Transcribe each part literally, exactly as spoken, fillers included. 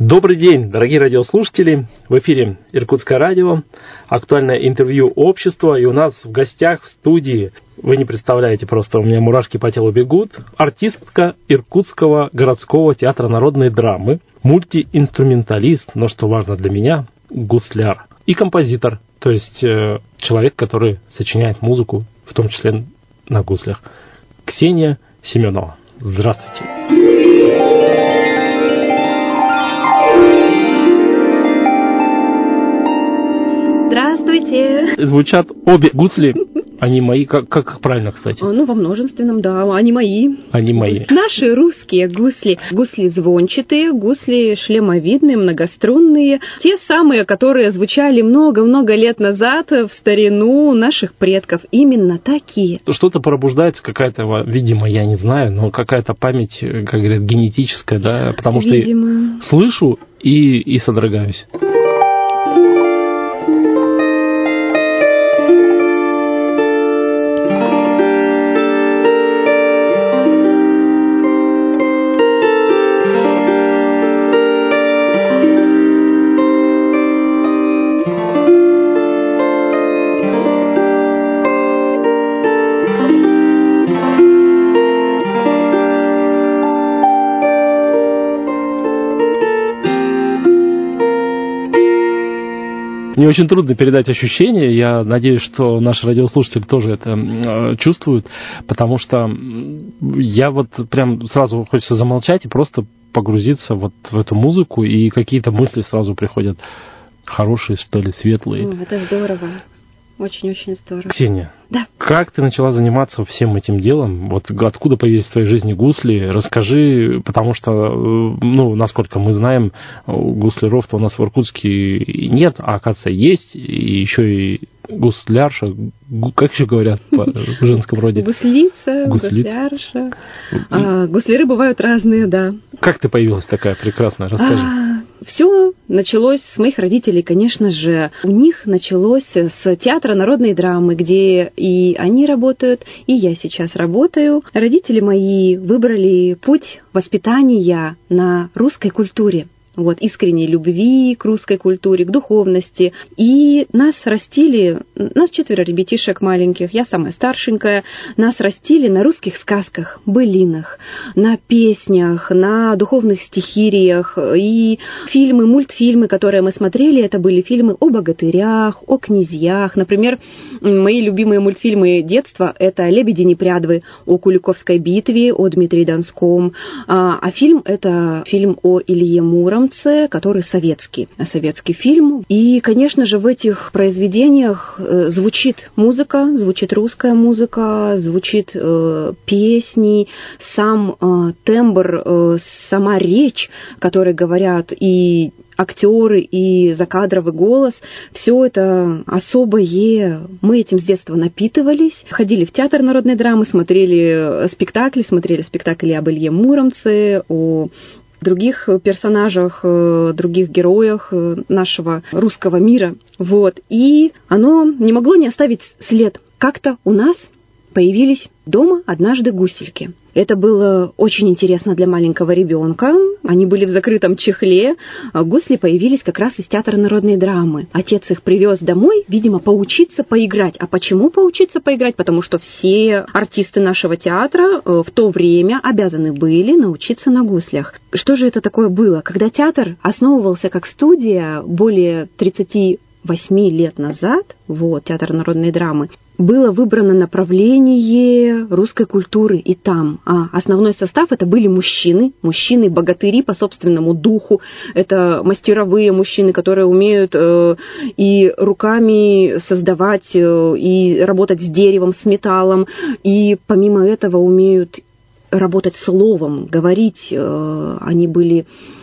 Добрый день, дорогие радиослушатели. В эфире Иркутское радио, актуальное интервью общества. И у нас в гостях в студии, вы не представляете, просто у меня мурашки по телу бегут, артистка Иркутского городского театра народной драмы, мультиинструменталист, но что важно для меня, гусляр и композитор, то есть э, человек, который сочиняет музыку, в том числе на гуслях. Ксения Семенова. Здравствуйте. Здравствуйте. Звучат обе гусли, они мои, как, как правильно, кстати? Ну, во множественном, да, они мои. Они мои. Наши русские гусли. Гусли звончатые, гусли шлемовидные, многострунные. Те самые, которые звучали много-много лет назад в старину наших предков. Именно такие. Что-то пробуждается, какая-то, видимо, я не знаю, но какая-то память, как говорят, генетическая, да, потому видимо. Что я слышу и, и содрогаюсь. Мне очень трудно передать ощущения, я надеюсь, что наши радиослушатели тоже это э, чувствуют, потому что я вот прям сразу хочется замолчать и просто погрузиться вот в эту музыку, и какие-то мысли сразу приходят хорошие, что ли, светлые. О, это здорово. Очень-очень здорово. Ксения, да. Как ты начала заниматься всем этим делом? Вот откуда появились в твоей жизни гусли? Расскажи, потому что, ну, насколько мы знаем, гусляров-то у нас в Иркутске нет, а, оказывается, есть, и еще и гуслярша, как еще говорят по женском роде? Гуслица, гуслярша. А, гусляры бывают разные, да. Как ты появилась такая прекрасная? Расскажи. А, все началось с моих родителей, конечно же. У них началось с театра народной драмы, где и они работают, и я сейчас работаю. Родители мои выбрали путь воспитания на русской культуре. Вот, искренней любви к русской культуре, к духовности. И нас растили, нас четверо ребятишек маленьких, я самая старшенькая, нас растили на русских сказках, былинах, на песнях, на духовных стихириях. И фильмы, мультфильмы, которые мы смотрели, это были фильмы о богатырях, о князьях. Например, мои любимые мультфильмы детства — это «Лебеди-непрядвы», о Куликовской битве, о Дмитрии Донском. А фильм — это фильм о Илье Муромце, который советский, советский фильм. И, конечно же, в этих произведениях звучит музыка, звучит русская музыка, звучит э, песни, сам э, тембр, э, сама речь, которой говорят и актеры, и закадровый голос. Все это особое. Мы этим с детства напитывались. Ходили в театр народной драмы, смотрели спектакли, смотрели спектакли об Илье Муромце, о других персонажах, других героях нашего русского мира. Вот. И оно не могло не оставить след. Как-то у нас появились дома однажды гусельки. Это было очень интересно для маленького ребенка. Они были в закрытом чехле. Гусли появились как раз из театра народной драмы. Отец их привез домой, видимо, поучиться поиграть. А почему поучиться поиграть? Потому что все артисты нашего театра в то время обязаны были научиться на гуслях. Что же это такое было? Когда театр основывался как студия более тридцати восьми лет назад, вот, театр народной драмы, было выбрано направление русской культуры и там. А основной состав — это были мужчины, мужчины-богатыри по собственному духу. Это мастеровые мужчины, которые умеют э, и руками создавать, э, и работать с деревом, с металлом, и помимо этого умеют работать словом, говорить. Э, они были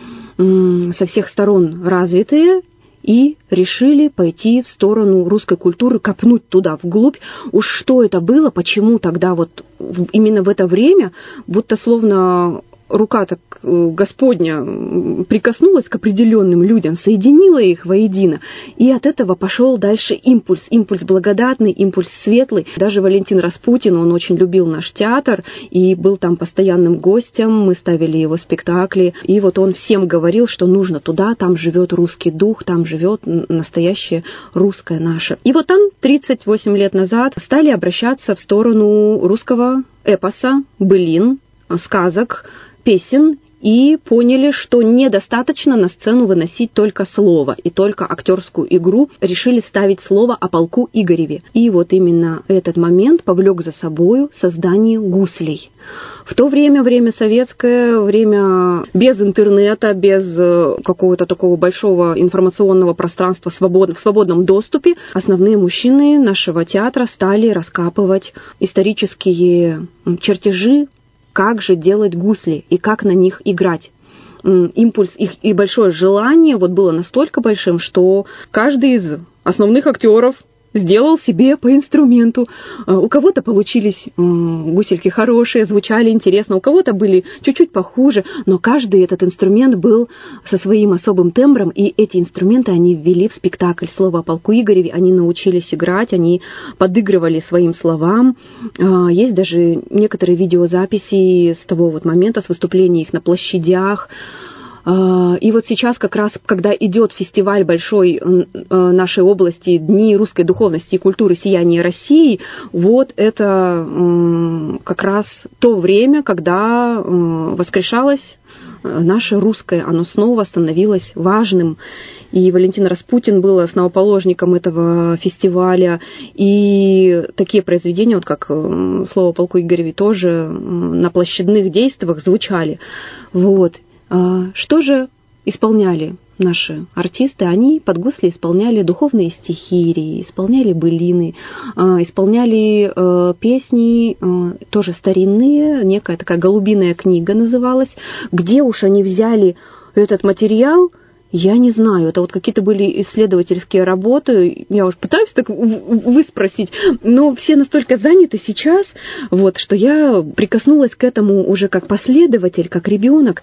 э, со всех сторон развитые, и решили пойти в сторону русской культуры, копнуть туда, вглубь. Уж что это было, почему тогда вот именно в это время, будто словно рука так Господня прикоснулась к определенным людям, соединила их воедино, и от этого пошел дальше импульс, импульс благодатный, импульс светлый. Даже Валентин Распутин, он очень любил наш театр и был там постоянным гостем, мы ставили его спектакли, и вот он всем говорил, что нужно туда, там живет русский дух, там живет настоящее русское наше. И вот там тридцать восемь лет назад стали обращаться в сторону русского эпоса, былин, сказок, песен, и поняли, что недостаточно на сцену выносить только слово и только актерскую игру. Решили ставить слово о полку Игореве. И вот именно этот момент повлек за собою создание гуслей. В то время, время советское, время без интернета, без какого-то такого большого информационного пространства в свободном доступе, основные мужчины нашего театра стали раскапывать исторические чертежи, как же делать гусли и как на них играть. Импульс их и большое желание вот было настолько большим, что каждый из основных актеров сделал себе по инструменту. У кого-то получились гусельки хорошие, звучали интересно, у кого-то были чуть-чуть похуже, но каждый этот инструмент был со своим особым тембром, и эти инструменты они ввели в спектакль «Слово о полку Игореве», они научились играть, они подыгрывали своим словам. Есть даже некоторые видеозаписи с того вот момента, с выступлений их на площадях. И вот сейчас как раз, когда идет фестиваль большой нашей области «Дни русской духовности и культуры. Сияние России», вот это как раз то время, когда воскрешалось наше русское, оно снова становилось важным. И Валентин Распутин был основоположником этого фестиваля. И такие произведения, вот как «Слово о полку Игореве», тоже на площадных действиях звучали. Вот. Что же исполняли наши артисты? Они под гусли исполняли духовные стихирии, исполняли былины, исполняли песни тоже старинные, некая такая «Голубиная книга» называлась. Где уж они взяли этот материал, я не знаю. Это вот какие-то были исследовательские работы. Я уж пытаюсь так выспросить, но все настолько заняты сейчас, вот, что я прикоснулась к этому уже как последователь, как ребенок.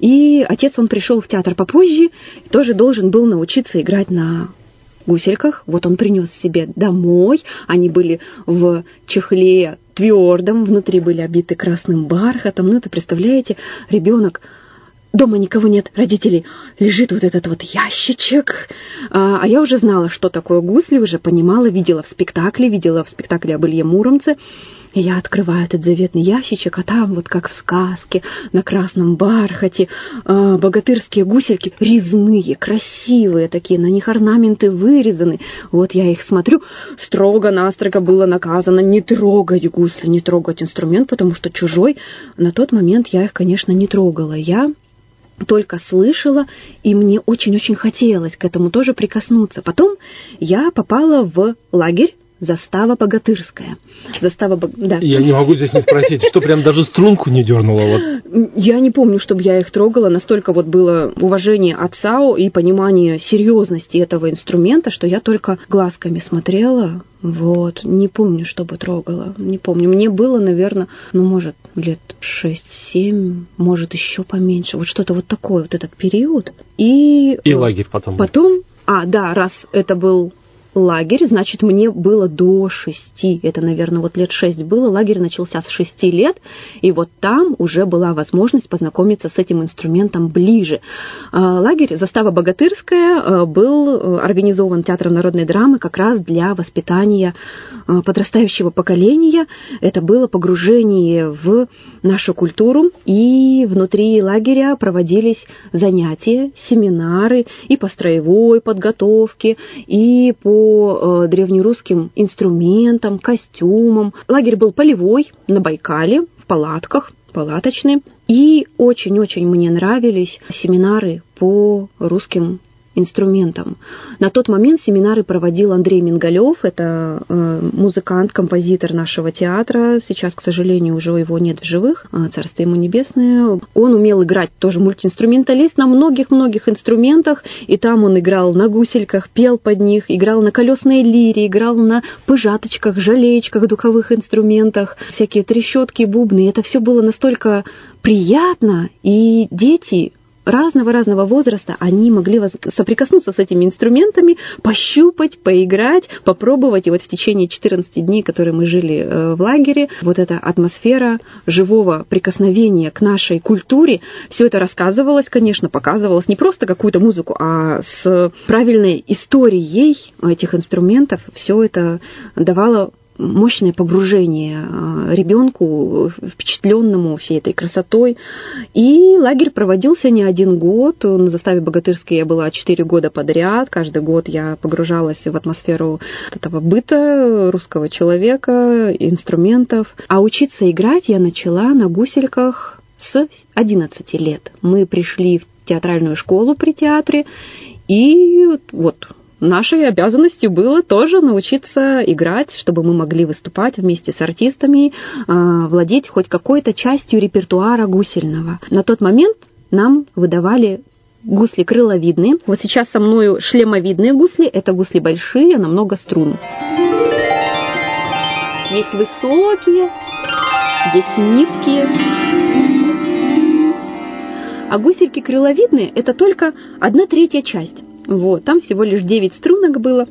И отец, он пришел в театр попозже, тоже должен был научиться играть на гусельках. Вот он принес себе домой. Они были в чехле твердом, внутри были обиты красным бархатом. Ну, это, представляете, ребенок. Дома никого нет, родителей. Лежит вот этот вот ящичек. А, а я уже знала, что такое гусли, уже понимала, видела в спектакле, видела в спектакле об Илье Муромце. И я открываю этот заветный ящичек, а там вот как в сказке, на красном бархате, а, богатырские гусельки, резные, красивые такие, на них орнаменты вырезаны. Вот я их смотрю, строго-настрого было наказано не трогать гусли, не трогать инструмент, потому что чужой. На тот момент я их, конечно, не трогала. Я только слышала, и мне очень-очень хотелось к этому тоже прикоснуться. Потом я попала в лагерь «Застава богатырская». Застава, да. Я не могу здесь не спросить, что прям даже струнку не дернула? Вот. Я не помню, чтобы я их трогала. Настолько вот было уважение отца и понимание серьезности этого инструмента, что я только глазками смотрела. Вот. Не помню, чтобы трогала. Не помню. Мне было, наверное, ну, может, лет шесть-семь, может, еще поменьше. Вот что-то вот такое, вот этот период. И, и лагерь потом. Потом, а, да, раз это был лагерь, значит, мне было до шести, это, наверное, вот лет шесть было, лагерь начался с шести лет, и вот там уже была возможность познакомиться с этим инструментом ближе. Лагерь «Застава богатырская» был организован Театром народной драмы как раз для воспитания подрастающего поколения. Это было погружение в нашу культуру, и внутри лагеря проводились занятия, семинары и по строевой подготовке, и по по древнерусским инструментам, костюмам. Лагерь был полевой, на Байкале, в палатках, палаточный. И очень-очень мне нравились семинары по русским инструментам. На тот момент семинары проводил Андрей Мингалев, это э, музыкант, композитор нашего театра. Сейчас, к сожалению, уже его нет в живых, царство ему небесное. Он умел играть тоже мультиинструменталист на многих-многих инструментах, и там он играл на гусельках, пел под них, играл на колесной лире, играл на пыжаточках, жалеечках, духовых инструментах, всякие трещотки, бубны. Это все было настолько приятно, и дети разного-разного возраста, они могли соприкоснуться с этими инструментами, пощупать, поиграть, попробовать. И вот в течение четырнадцати дней, которые мы жили в лагере, вот эта атмосфера живого прикосновения к нашей культуре, все это рассказывалось, конечно, показывалось не просто какую-то музыку, а с правильной историей этих инструментов. Все это давало мощное погружение ребенку, впечатленному всей этой красотой. И лагерь проводился не один год. На заставе Богатырской я была четыре года подряд. Каждый год я погружалась в атмосферу этого быта русского человека, инструментов. А учиться играть я начала на гусельках с одиннадцати лет. Мы пришли в театральную школу при театре, и вот нашей обязанностью было тоже научиться играть, чтобы мы могли выступать вместе с артистами, владеть хоть какой-то частью репертуара гусельного. На тот момент нам выдавали гусли крыловидные. Вот сейчас со мною шлемовидные гусли. Это гусли большие, на много струн. Есть высокие, есть низкие. А гусельки крыловидные – это только одна третья часть. Вот, там всего лишь девять струнок было.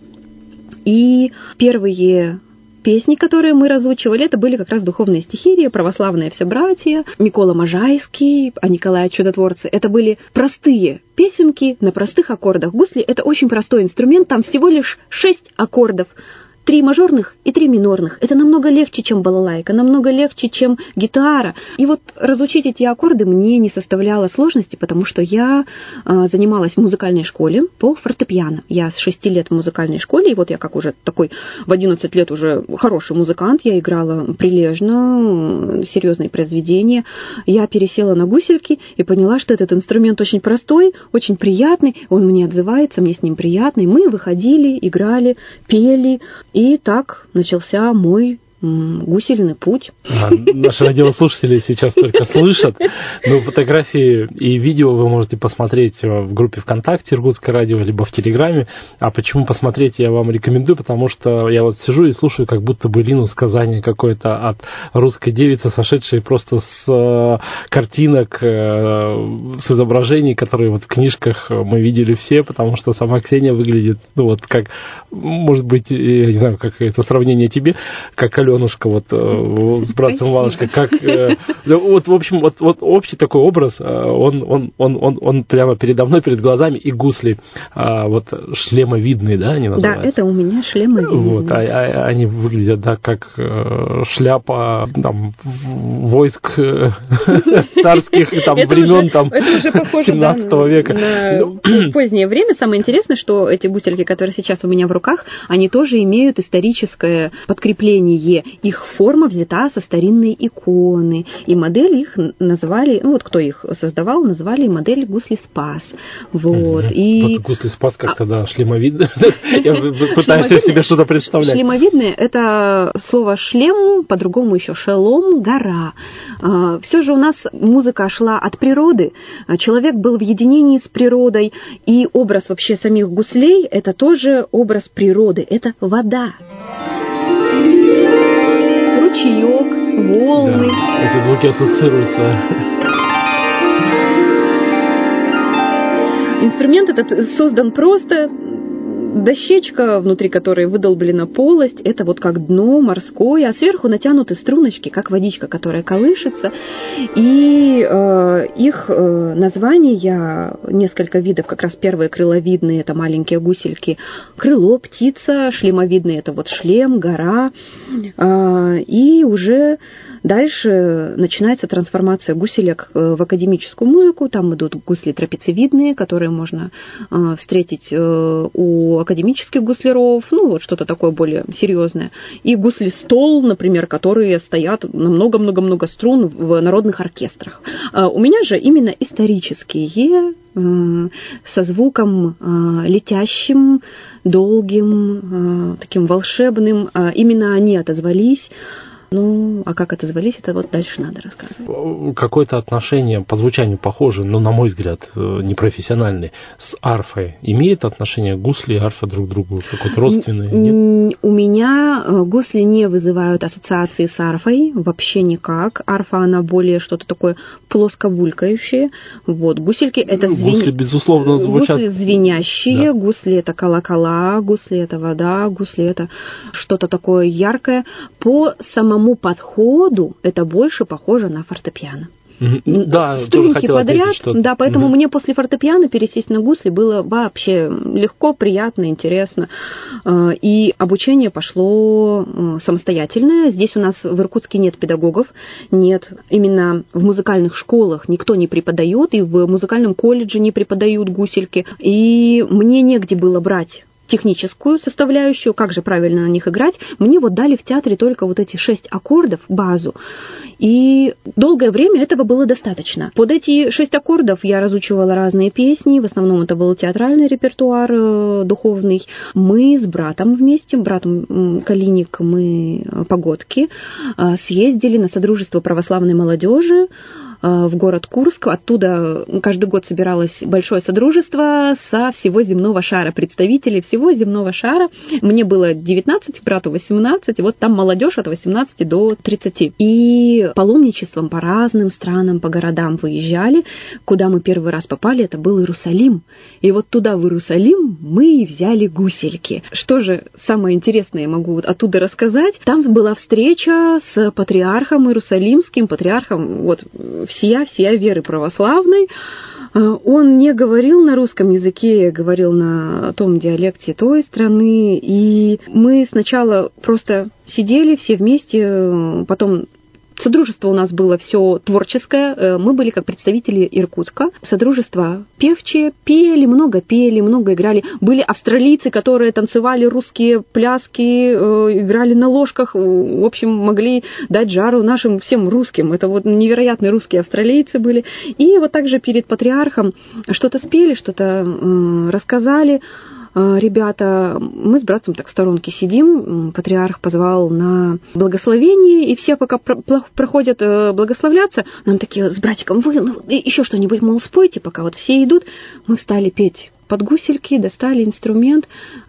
И первые песни, которые мы разучивали, это были как раз духовные стихирии, православные всебратья, Микола Можайский, а Николая Чудотворцы. Это были простые песенки на простых аккордах. Гусли – это очень простой инструмент, там всего лишь шесть аккордов. Три мажорных и три минорных. Это намного легче, чем балалайка, намного легче, чем гитара. И вот разучить эти аккорды мне не составляло сложности, потому что я э, занималась в музыкальной школе по фортепиано. Я с шести лет в музыкальной школе, и вот я как уже такой в одиннадцать лет уже хороший музыкант, я играла прилежно, серьезные произведения. Я пересела на гусельки и поняла, что этот инструмент очень простой, очень приятный, он мне отзывается, мне с ним приятно. И мы выходили, играли, пели. И так начался мой гусельный путь. А, наши радиослушатели сейчас только слышат, но фотографии и видео вы можете посмотреть в группе ВКонтакте Иркутское радио, либо в Телеграме. А почему посмотреть я вам рекомендую? Потому что я вот сижу и слушаю как будто бы лину сказание какое-то от русской девицы, сошедшей просто с картинок, с изображений, которые вот в книжках мы видели все, потому что сама Ксения выглядит, ну вот как, может быть, я не знаю, как это сравнение тебе, как Аленушка вот с братцем Иванушкой, как вот, в общем, вот, вот общий такой образ, он, он, он, он, он прямо передо мной, перед глазами, и гусли вот шлемовидные, да, они называются? Да, это у меня шлемовидные. Вот, а, а, они выглядят, да, как шляпа там войск царских там времен там семнадцатого века. На позднее время. Самое интересное, что эти гусельки, которые сейчас у меня в руках, они тоже имеют историческое подкрепление. Их форма взята со старинной иконы. И модель их назвали, ну вот кто их создавал, назвали модель гусли Спас. Вот. И... Гусли Спас как-то, да, шлемовидные. Я пытаюсь себе что-то представлять. Шлемовидные – это слово шлем, по-другому еще шелом, гора. Все же у нас музыка шла от природы. Человек был в единении с природой. И образ вообще самих гуслей – это тоже образ природы. Это вода. Ручеек, волны. Да, эти звуки ассоциируются. Инструмент этот создан просто. Дощечка, внутри которой выдолблена полость, это вот как дно морское, а сверху натянуты струночки, как водичка, которая колышется. И э, их э, названия, несколько видов, как раз первые крыловидные, это маленькие гусельки, крыло, птица, шлемовидные, это вот шлем, гора. Э, и уже дальше начинается трансформация гуселек в академическую музыку. Там идут гусли трапециевидные, которые можно э, встретить э, у академических гусляров, ну, вот что-то такое более серьезное. И гусли-стол, например, которые стоят на много-много-много струн в народных оркестрах. У меня же именно исторические со звуком летящим, долгим, таким волшебным. Именно они отозвались. Ну, а как отозвались, это вот дальше надо рассказывать. Какое-то отношение по звучанию похоже, но, на мой взгляд, непрофессиональное, с арфой. Имеет отношение гусли и арфа друг к другу? Какое-то родственное? Нет? У меня гусли не вызывают ассоциации с арфой, вообще никак. Арфа, она более что-то такое плоско-булькающее. Вот. Гусельки — это ну, звен... Гусли, безусловно, звучат... Гусли звенящие, да. Гусли — это колокола, гусли — это вода, гусли — это что-то такое яркое. По самому подходу это больше похоже на фортепиано. Mm-hmm. Да, струнки подряд, ответить, да, поэтому mm-hmm. мне после фортепиано пересесть на гусли было вообще легко, приятно, интересно. И обучение пошло самостоятельное. Здесь у нас в Иркутске нет педагогов, нет. Именно в музыкальных школах никто не преподает, и в музыкальном колледже не преподают гусельки. И мне негде было брать техническую составляющую, как же правильно на них играть, мне вот дали в театре только вот эти шесть аккордов, базу, и долгое время этого было достаточно. Под эти шесть аккордов я разучивала разные песни, в основном это был театральный репертуар э, духовный. Мы с братом вместе, братом Калиник, мы погодки, э, съездили на Содружество православной молодежи в город Курск. Оттуда каждый год собиралось большое содружество со всего земного шара, представителей всего земного шара. Мне было девятнадцать, брату восемнадцать, и вот там молодежь от восемнадцати до тридцати. И паломничеством по разным странам, по городам выезжали. Куда мы первый раз попали, это был Иерусалим. И вот туда, в Иерусалим, мы и взяли гусельки. Что же самое интересное я могу вот оттуда рассказать? Там была встреча с патриархом Иерусалимским, патриархом вот всея, всея веры православной. Он не говорил на русском языке, говорил на том диалекте той страны. И мы сначала просто сидели все вместе, потом... Содружество у нас было все творческое, мы были как представители Иркутска. Содружество певчие, пели, много пели, много играли. Были австралийцы, которые танцевали русские пляски, играли на ложках, в общем, могли дать жару нашим всем русским. Это вот невероятные русские австралийцы были. И вот также перед патриархом что-то спели, что-то рассказали. Ребята, мы с братом так в сторонке сидим, патриарх позвал на благословение, и все пока проходят благословляться, нам такие с братиком, вы ну, еще что-нибудь, мол, спойте, пока вот все идут. Мы стали петь под гусельки, достали инструмент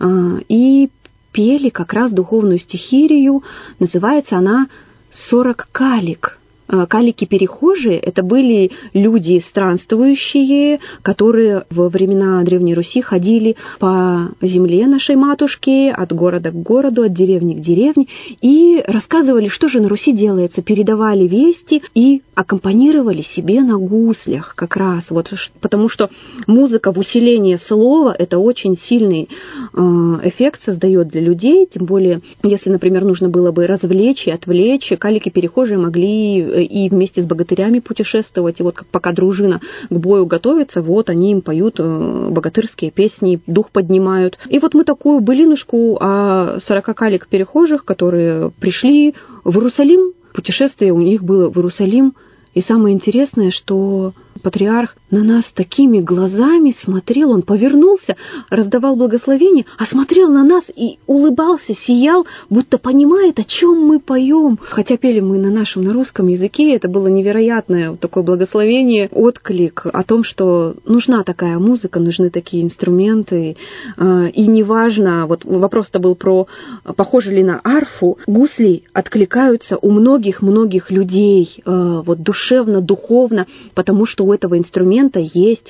и пели как раз духовную стихирию, называется она «Сорок калик». Калики-перехожие — это были люди странствующие, которые во времена Древней Руси ходили по земле нашей матушки, от города к городу, от деревни к деревне, и рассказывали, что же на Руси делается, передавали вести и аккомпанировали себе на гуслях как раз. Вот, потому что музыка в усилении слова — это очень сильный эффект создает для людей, тем более, если, например, нужно было бы развлечь и отвлечь, калики-перехожие могли и вместе с богатырями путешествовать. И вот пока дружина к бою готовится, вот они им поют богатырские песни, дух поднимают. И вот мы такую былинушку о сорока калик-перехожих, которые пришли в Иерусалим. Путешествие у них было в Иерусалим. И самое интересное, что патриарх на нас такими глазами смотрел, он повернулся, раздавал благословение, а смотрел на нас и улыбался, сиял, будто понимает, о чем мы поем. Хотя пели мы на нашем, на русском языке, это было невероятное вот такое благословение, отклик о том, что нужна такая музыка, нужны такие инструменты. И неважно, вот вопрос-то был про, похоже ли на арфу, гусли откликаются у многих-многих людей, вот душевно, духовно, потому что у этого инструмента есть,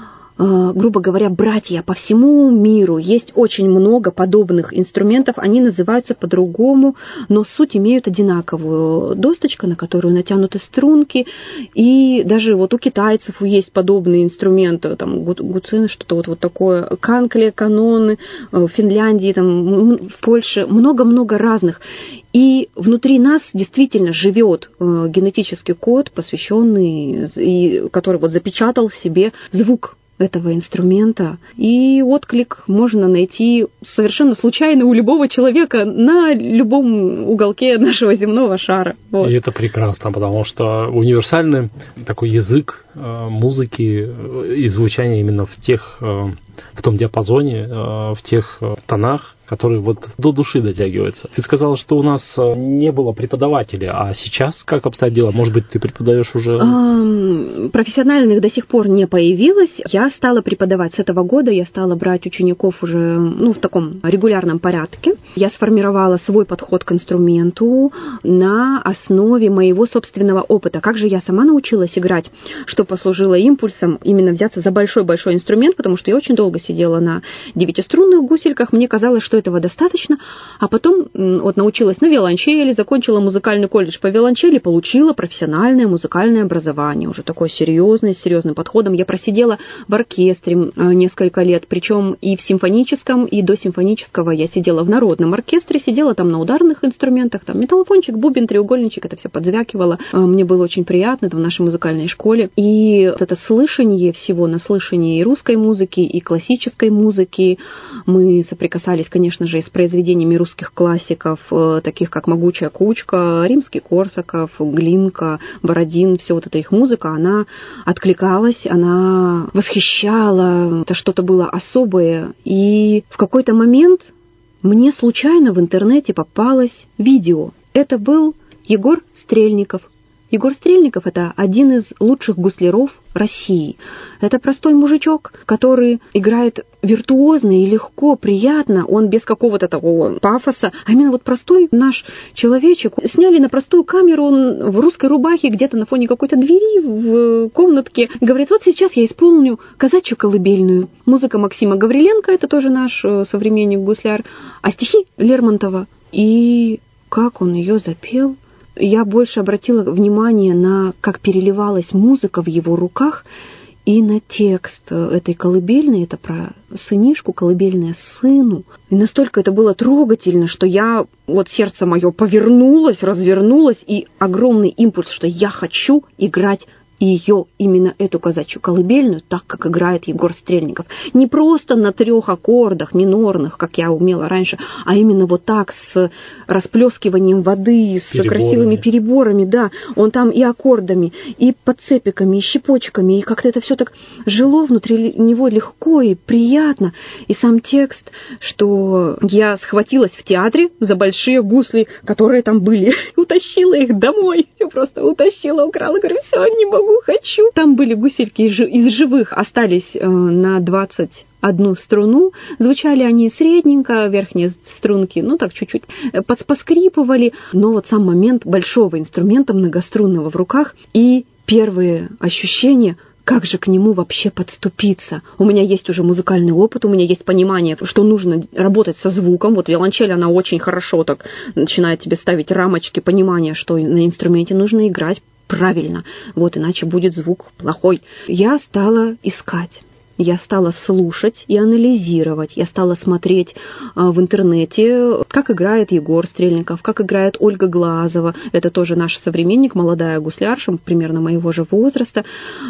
грубо говоря, братья по всему миру. Есть очень много подобных инструментов, они называются по-другому, но суть имеют одинаковую. Досточка, на которую натянуты струнки, и даже вот у китайцев есть подобные инструменты, там гуцины, что-то вот, вот такое, канкле, каноны, в Финляндии, там, в Польше, много-много разных. И внутри нас действительно живет генетический код, посвященный, и который вот запечатал в себе звук этого инструмента. И отклик можно найти совершенно случайно у любого человека на любом уголке нашего земного шара. Вот. И это прекрасно, потому что универсальный такой язык музыки и звучания именно в тех, в том диапазоне, в тех тонах, которые вот до души дотягиваются. Ты сказала, что у нас не было преподавателя, а сейчас как обстоят дела? Может быть, ты преподаешь уже? А, профессиональных до сих пор не появилось. Я стала преподавать с этого года, я стала брать учеников уже ну, в таком регулярном порядке. Я сформировала свой подход к инструменту на основе моего собственного опыта. Как же я сама научилась играть, что послужило импульсом именно взяться за большой-большой инструмент, потому что я очень долго сидела на девятиструнных гусельках, мне казалось, что этого достаточно, а потом вот научилась на виолончели, закончила музыкальный колледж по виолончели, получила профессиональное музыкальное образование, уже такое серьезное, с серьезным подходом. Я просидела в оркестре несколько лет, причем и в симфоническом, и до симфонического я сидела в народном оркестре, сидела там на ударных инструментах, там металлофончик, бубен, треугольничек, это все подзвякивало. Мне было очень приятно, это в нашей музыкальной школе. И вот это слышание всего, наслышание и русской музыки, и классической музыки. Мы соприкасались, конечно, конечно же, и с произведениями русских классиков, таких как «Могучая кучка», Римский-Корсаков, Глинка, Бородин, все вот эта их музыка, она откликалась, она восхищала, это что-то было особое. И в какой-то момент мне случайно в интернете попалось видео. Это был Егор Стрельников. Егор Стрельников – это один из лучших гусляров России. Это простой мужичок, который играет виртуозно и легко, приятно. Он без какого-то такого пафоса. А именно вот простой наш человечек. Сняли на простую камеру, он в русской рубахе где-то на фоне какой-то двери в комнатке. Говорит, вот сейчас я исполню казачью колыбельную. Музыка Максима Гавриленко, это тоже наш современник-гусляр. А стихи Лермонтова. И как он ее запел... Я больше обратила внимание на, как переливалась музыка в его руках, и на текст этой колыбельной, это про сынишку, колыбельная сыну. И настолько это было трогательно, что я, вот сердце мое повернулось, развернулось, и огромный импульс, что я хочу играть ее, именно эту казачью колыбельную, так, как играет Егор Стрельников. Не просто на трех аккордах минорных, как я умела раньше, а именно вот так, с расплескиванием воды, с переборами. Красивыми переборами, да. Он там и аккордами, и подцепиками, и щепочками, и как-то это все так жило внутри него легко и приятно. И сам текст, что я схватилась в театре за большие гусли, которые там были, утащила их домой, я просто утащила, украла, говорю, все, не могу, хочу. Там были гусельки из живых, остались на двадцать одну струну. Звучали они средненько, верхние струнки, ну так чуть-чуть поскрипывали. Но вот сам момент большого инструмента, многострунного в руках, и первые ощущения, как же к нему вообще подступиться. У меня есть уже музыкальный опыт, у меня есть понимание, что нужно работать со звуком. Вот виолончель, она очень хорошо так начинает тебе ставить рамочки, понимание, что на инструменте нужно играть правильно, вот иначе будет звук плохой. Я стала искать. Я стала слушать и анализировать. Я стала смотреть в интернете, как играет Егор Стрельников, как играет Ольга Глазова. Это тоже наш современник, молодая гуслярша, примерно моего же возраста.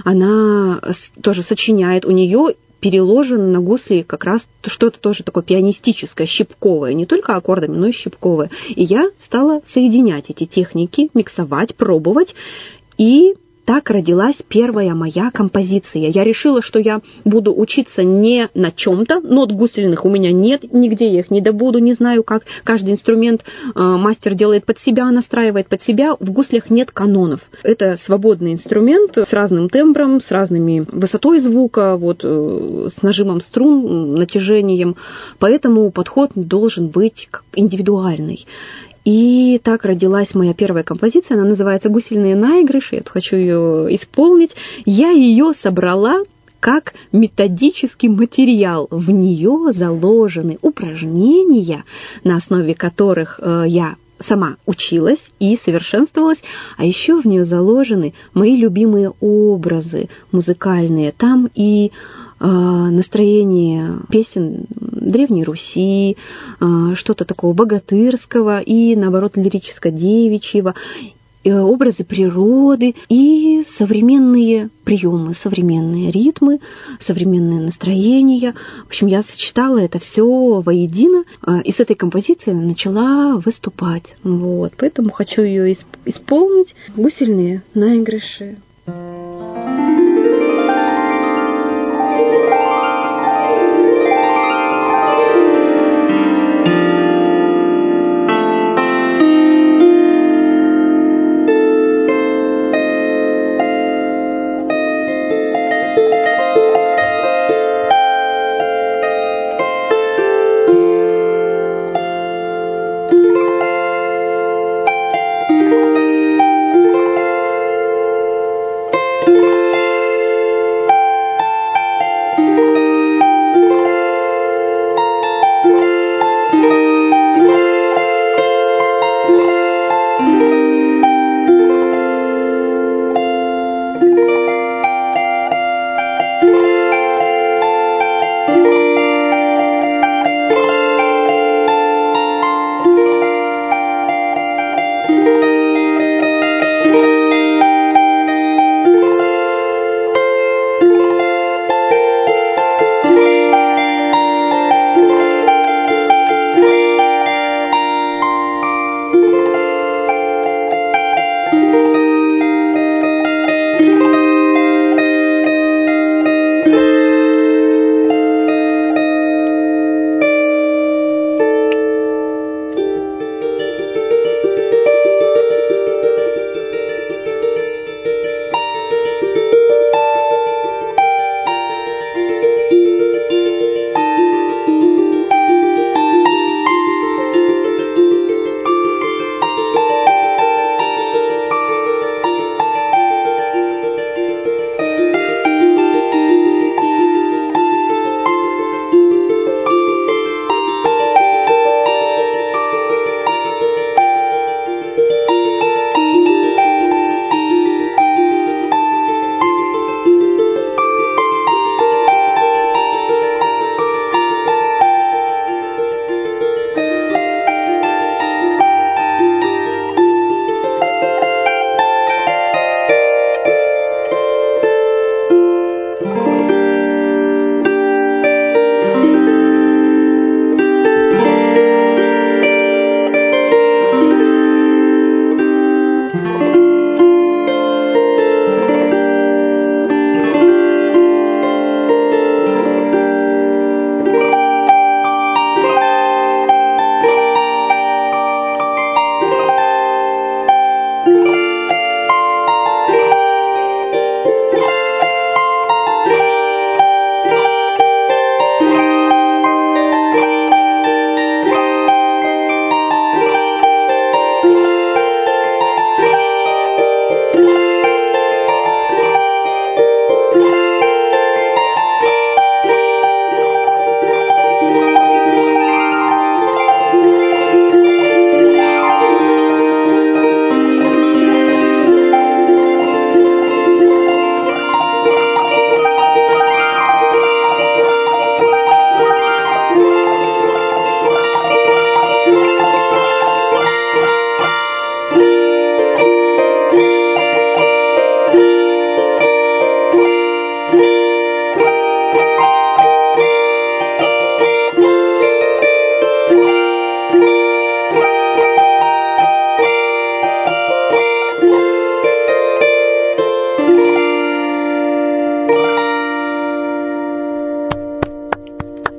Она тоже сочиняет. У нее переложено на гусли как раз что-то тоже такое пианистическое, щипковое, не только аккордами, но и щипковое. И я стала соединять эти техники, миксовать, пробовать, и так родилась первая моя композиция. Я решила, что я буду учиться не на чем-то, нот гусельных у меня нет, нигде я их не добуду, не знаю как. Каждый инструмент э, мастер делает под себя, настраивает под себя. В гуслях нет канонов. Это свободный инструмент с разным тембром, с разными высотой звука, вот, э, с нажимом струн, натяжением. Поэтому подход должен быть индивидуальный. И так родилась моя первая композиция, она называется «Гусельные наигрыши», я хочу ее исполнить. Я ее собрала как методический материал. В нее заложены упражнения, на основе которых я сама училась и совершенствовалась, а еще в нее заложены мои любимые образы музыкальные. Там и настроение песен Древней Руси, что-то такого богатырского и, наоборот, лирическо-девичьего, образы природы и современные приемы, современные ритмы, современные настроения. В общем, я сочетала это все воедино и с этой композицией начала выступать. Вот. Поэтому хочу ее исполнить. Гусельные наигрыши. Thank you.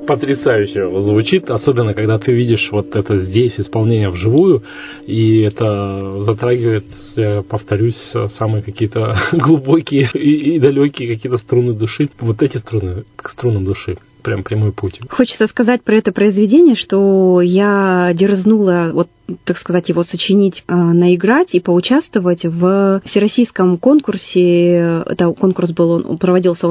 потрясающе звучит, особенно когда ты видишь вот это здесь исполнение вживую, и это затрагивает, я повторюсь, самые какие-то глубокие и, и далекие какие-то струны души. Вот эти струны к струнам души. Прям прямой путь. Хочется сказать про это произведение, что я дерзнула, вот, так сказать, его сочинить, наиграть и поучаствовать в всероссийском конкурсе. Это конкурс был, он проводился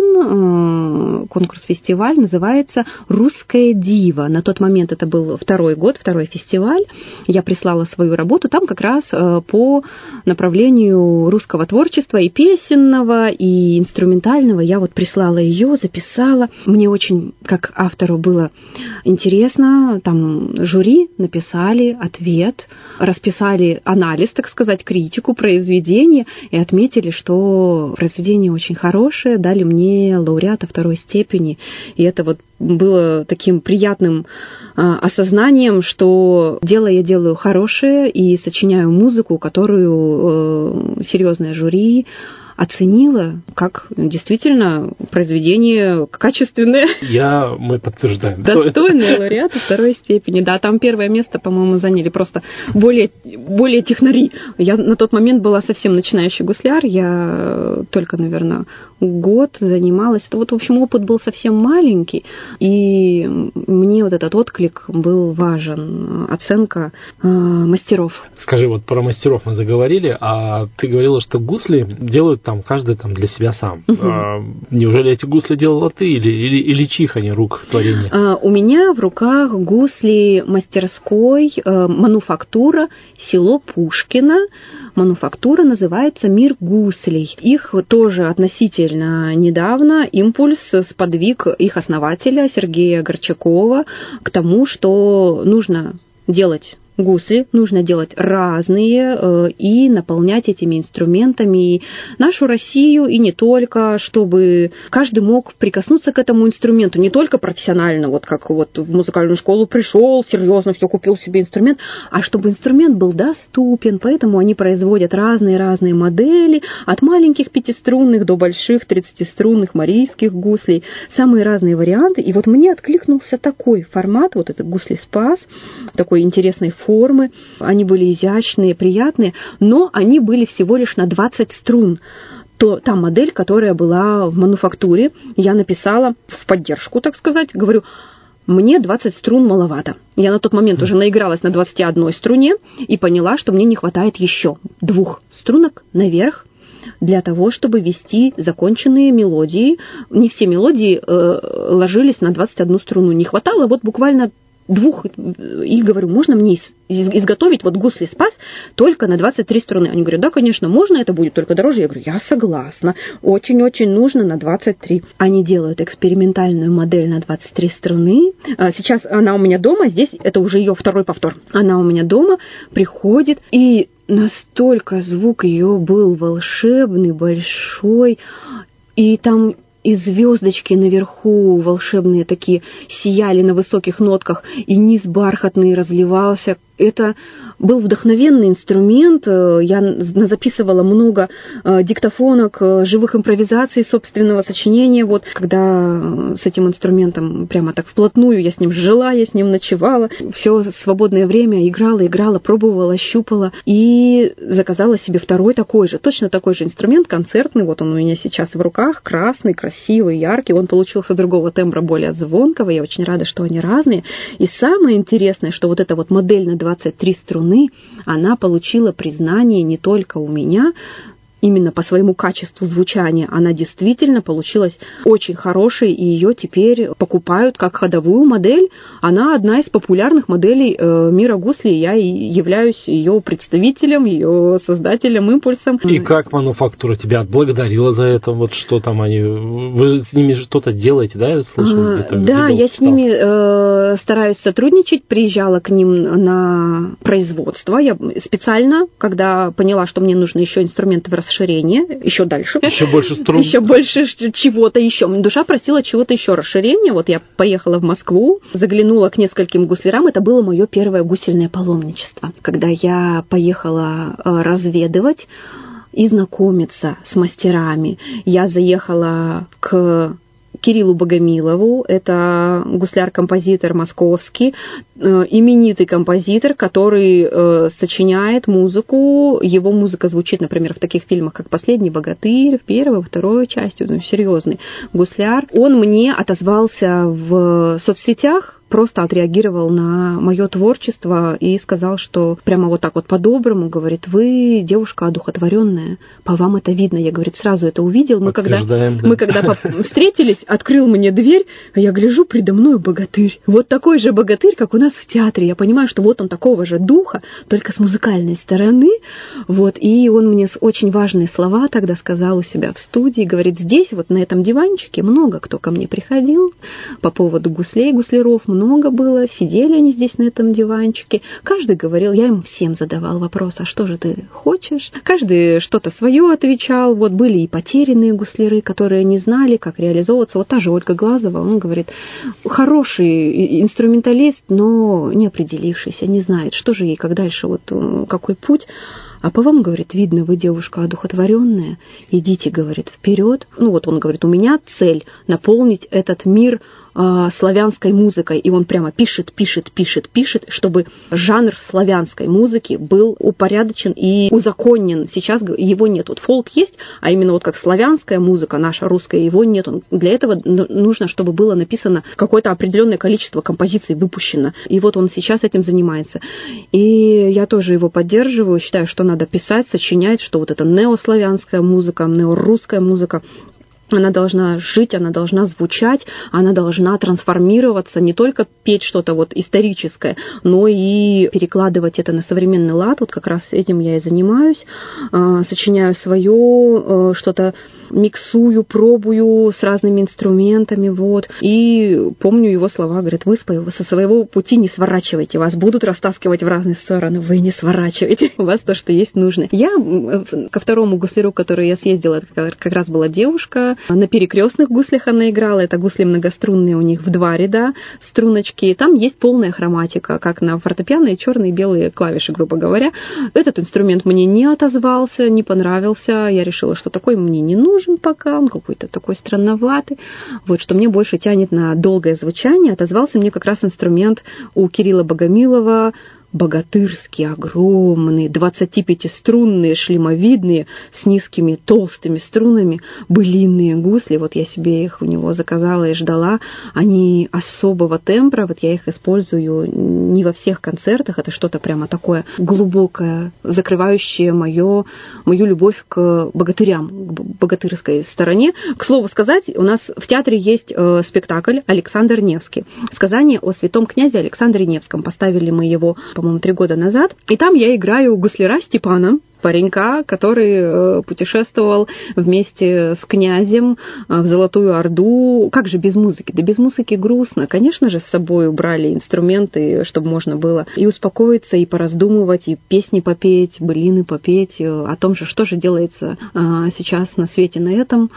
онлайн, конкурс-фестиваль, называется «Русская дива». На тот момент это был второй год, второй фестиваль. Я прислала свою работу там как раз по направлению русского творчества и песенного, и инструментального. Я вот прислала ее, записала. Мне очень, как автору, было интересно. Там жюри написали ответ, расписали анализ, так сказать, критику произведения и отметили, что произведение очень хорошее, дали мне лауреата второй степени. И это вот было таким приятным а, осознанием, что дело я делаю хорошее и сочиняю музыку, которую э, серьезное жюри оценила как действительно произведение качественное. Я, мы подтверждаем. Достойный лауреат второй степени. Да, там первое место, по-моему, заняли просто более, более технари. Я на тот момент была совсем начинающий гусляр. Я только, наверное, год занималась. Это вот, в общем, опыт был совсем маленький. И мне вот этот отклик был важен. Оценка э, мастеров. Скажи, вот про мастеров мы заговорили, а ты говорила, что гусли делают там каждый там для себя сам. Uh-huh. А, неужели эти гусли делала ты или, или, или чьих они рук творения? А, у меня в руках гусли мастерской а, мануфактура село Пушкино. Мануфактура называется «Мир гуслей». Их тоже относительно недавно импульс сподвиг их основателя Сергея Горчакова к тому, что нужно делать гусли, нужно делать разные э, и наполнять этими инструментами нашу Россию, и не только, чтобы каждый мог прикоснуться к этому инструменту, не только профессионально, вот как вот в музыкальную школу пришел, серьезно все купил себе инструмент, а чтобы инструмент был доступен, поэтому они производят разные-разные модели, от маленьких пятиструнных до больших тридцатиструнных марийских гуслей, самые разные варианты, и вот мне откликнулся такой формат, вот этот гусли Спас, такой интересной формы, формы, они были изящные, приятные, но они были всего лишь на двадцать струн. То, та модель, которая была в мануфактуре, я написала в поддержку, так сказать, говорю, мне двадцать струн маловато. Я на тот момент уже наигралась на двадцати одной струне и поняла, что мне не хватает еще двух струнок наверх, для того, чтобы вести законченные мелодии. Не все мелодии э, ложились на двадцать одну струну. Не хватало вот буквально двух, и говорю, можно мне изготовить вот гусли Спас только на двадцать три струны? Они говорят, да, конечно, можно, это будет только дороже. Я говорю, я согласна, очень-очень нужно на двадцать три. Они делают экспериментальную модель на двадцать три струны. Сейчас она у меня дома, здесь это уже ее второй повтор. Она у меня дома, приходит, и настолько звук ее был волшебный, большой, и там и звездочки наверху волшебные такие сияли на высоких нотках, и низ бархатный разливался. Это был вдохновенный инструмент. Я записывала много диктофонок, живых импровизаций, собственного сочинения. Вот когда с этим инструментом прямо так вплотную я с ним жила, я с ним ночевала. Все свободное время играла, играла, пробовала, щупала. И заказала себе второй такой же, точно такой же инструмент, концертный. Вот он у меня сейчас в руках, красный, красивый, яркий. Он получился другого тембра, более звонкого. Я очень рада, что они разные. И самое интересное, что вот эта вот модель на двадцать три струны, она получила признание не только у меня, именно по своему качеству звучания, она действительно получилась очень хорошей, и ее теперь покупают как ходовую модель. Она одна из популярных моделей э, мира гуслей, я и являюсь ее представителем, ее создателем, импульсом. И как мануфактура тебя отблагодарила за это? Вот что там они... Вы с ними что-то делаете, да? Я слышал, а, да, я с ними э, стараюсь сотрудничать, приезжала к ним на производство. Я специально, когда поняла, что мне нужно еще инструменты в расширение, еще дальше. Еще больше струн. Еще больше чего-то еще. Душа просила чего-то еще расширения. Вот я поехала в Москву, заглянула к нескольким гуслярам. Это было мое первое гусельное паломничество. Когда я поехала разведывать и знакомиться с мастерами, я заехала к Кириллу Богомилову. Это гусляр-композитор московский, именитый композитор, который сочиняет музыку. Его музыка звучит, например, в таких фильмах, как «Последний богатырь», в первой, второй части, ну, серьезный гусляр. Он мне отозвался в соцсетях, просто отреагировал на мое творчество и сказал, что прямо вот так вот по-доброму, говорит, вы девушка одухотворенная, по вам это видно. Я, говорит, сразу это увидел. Мы когда, да. мы когда встретились, открыл мне дверь, а я гляжу, предо мной богатырь. Вот такой же богатырь, как у нас в театре. Я понимаю, что вот он такого же духа, только с музыкальной стороны. Вот. И он мне очень важные слова тогда сказал у себя в студии. Говорит, здесь вот на этом диванчике много кто ко мне приходил по поводу гуслей, гусляров, много было, сидели они здесь на этом диванчике. Каждый говорил, я им всем задавал вопрос, а что же ты хочешь? Каждый что-то свое отвечал. Вот были и потерянные гусляры, которые не знали, как реализовываться. Вот та же Ольга Глазова, он говорит, хороший инструменталист, но не определившийся, не знает, что же ей, как дальше, вот какой путь. А по вам, говорит, видно, вы девушка одухотворенная, идите, говорит, вперед. Ну вот он говорит, у меня цель наполнить этот мир э, славянской музыкой. И он прямо пишет, пишет, пишет, пишет, чтобы жанр славянской музыки был упорядочен и узаконен. Сейчас его нет. Вот фолк есть, а именно вот как славянская музыка, наша русская, его нет. Для этого нужно, чтобы было написано какое-то определенное количество композиций выпущено. И вот он сейчас этим занимается. И я тоже его поддерживаю, считаю, что надо писать, сочинять, что вот эта неославянская музыка, неорусская музыка, она должна жить, она должна звучать, она должна трансформироваться, не только петь что-то вот историческое, но и перекладывать это на современный лад. Вот как раз этим я и занимаюсь. Сочиняю свое, что-то миксую, пробую с разными инструментами. Вот. И помню его слова, говорит, вы со своего пути не сворачивайте, вас будут растаскивать в разные стороны, вы не сворачивайте, у вас то, что есть, нужно. Я ко второму гусляру, который я съездила, это как раз была девушка. На перекрестных гуслях она играла. Это гусли многострунные, у них в два ряда струночки. Там есть полная хроматика, как на фортепиано, и черные и белые клавиши, грубо говоря. Этот инструмент мне не отозвался, не понравился. Я решила, что такой мне не нужен пока. Он какой-то такой странноватый. Вот, что мне больше тянет на долгое звучание. Отозвался мне как раз инструмент у Кирилла Богомилова, богатырские, огромные, двадцатипятиструнные, шлемовидные, с низкими толстыми струнами, былинные гусли. Вот я себе их у него заказала и ждала. Они особого тембра, вот я их использую не во всех концертах. Это что-то прямо такое глубокое, закрывающее мое, мою любовь к богатырям, к богатырской стороне. К слову сказать, у нас в театре есть э, спектакль «Александр Невский». Сказание о святом князе Александре Невском. Поставили мы его, по-моему, три года назад. И там я играю гусляра Степана, паренька, который путешествовал вместе с князем в Золотую Орду. Как же без музыки? Да без музыки грустно. Конечно же, с собой брали инструменты, чтобы можно было и успокоиться, и пораздумывать, и песни попеть, былины попеть о том же, что же делается сейчас на свете на этом.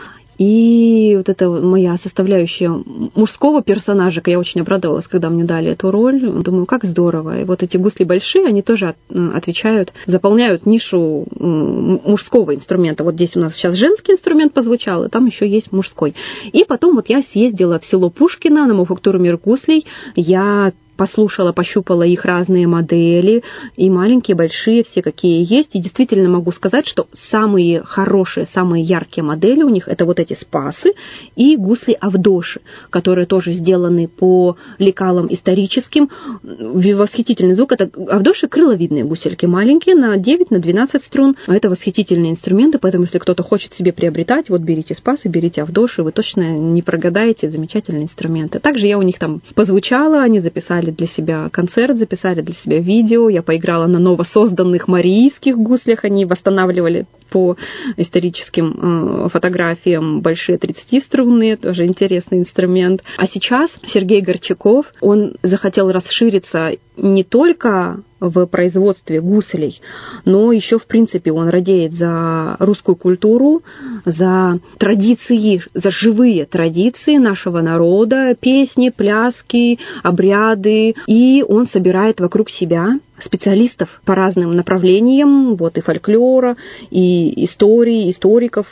И вот это моя составляющая мужского персонажа, я очень обрадовалась, когда мне дали эту роль. Думаю, как здорово. И вот эти гусли большие, они тоже отвечают, заполняют нишу мужского инструмента. Вот здесь у нас сейчас женский инструмент позвучал, и там еще есть мужской. И потом вот я съездила в село Пушкино на мануфактуру «Мир гуслей». Я послушала, пощупала их разные модели, и маленькие, большие, все какие есть. И действительно могу сказать, что самые хорошие, самые яркие модели у них это вот эти спасы и гусли-авдоши, которые тоже сделаны по лекалам историческим. Восхитительный звук. Это авдоши крыловидные гусельки, маленькие, на девять, на двенадцать струн. Это восхитительные инструменты, поэтому если кто-то хочет себе приобретать, вот берите спасы, берите авдоши, вы точно не прогадаете, замечательные инструменты. Также я у них там позвучала, они записали для себя концерт, записали для себя видео. Я поиграла на новосозданных марийских гуслях. Они восстанавливали по историческим э, фотографиям большие тридцатиструнные, тоже интересный инструмент. А сейчас Сергей Горчаков, он захотел расшириться не только в производстве гуслей, но еще, в принципе, он радеет за русскую культуру, за традиции, за живые традиции нашего народа, песни, пляски, обряды. И он собирает вокруг себя специалистов по разным направлениям, вот и фольклора, и истории, историков.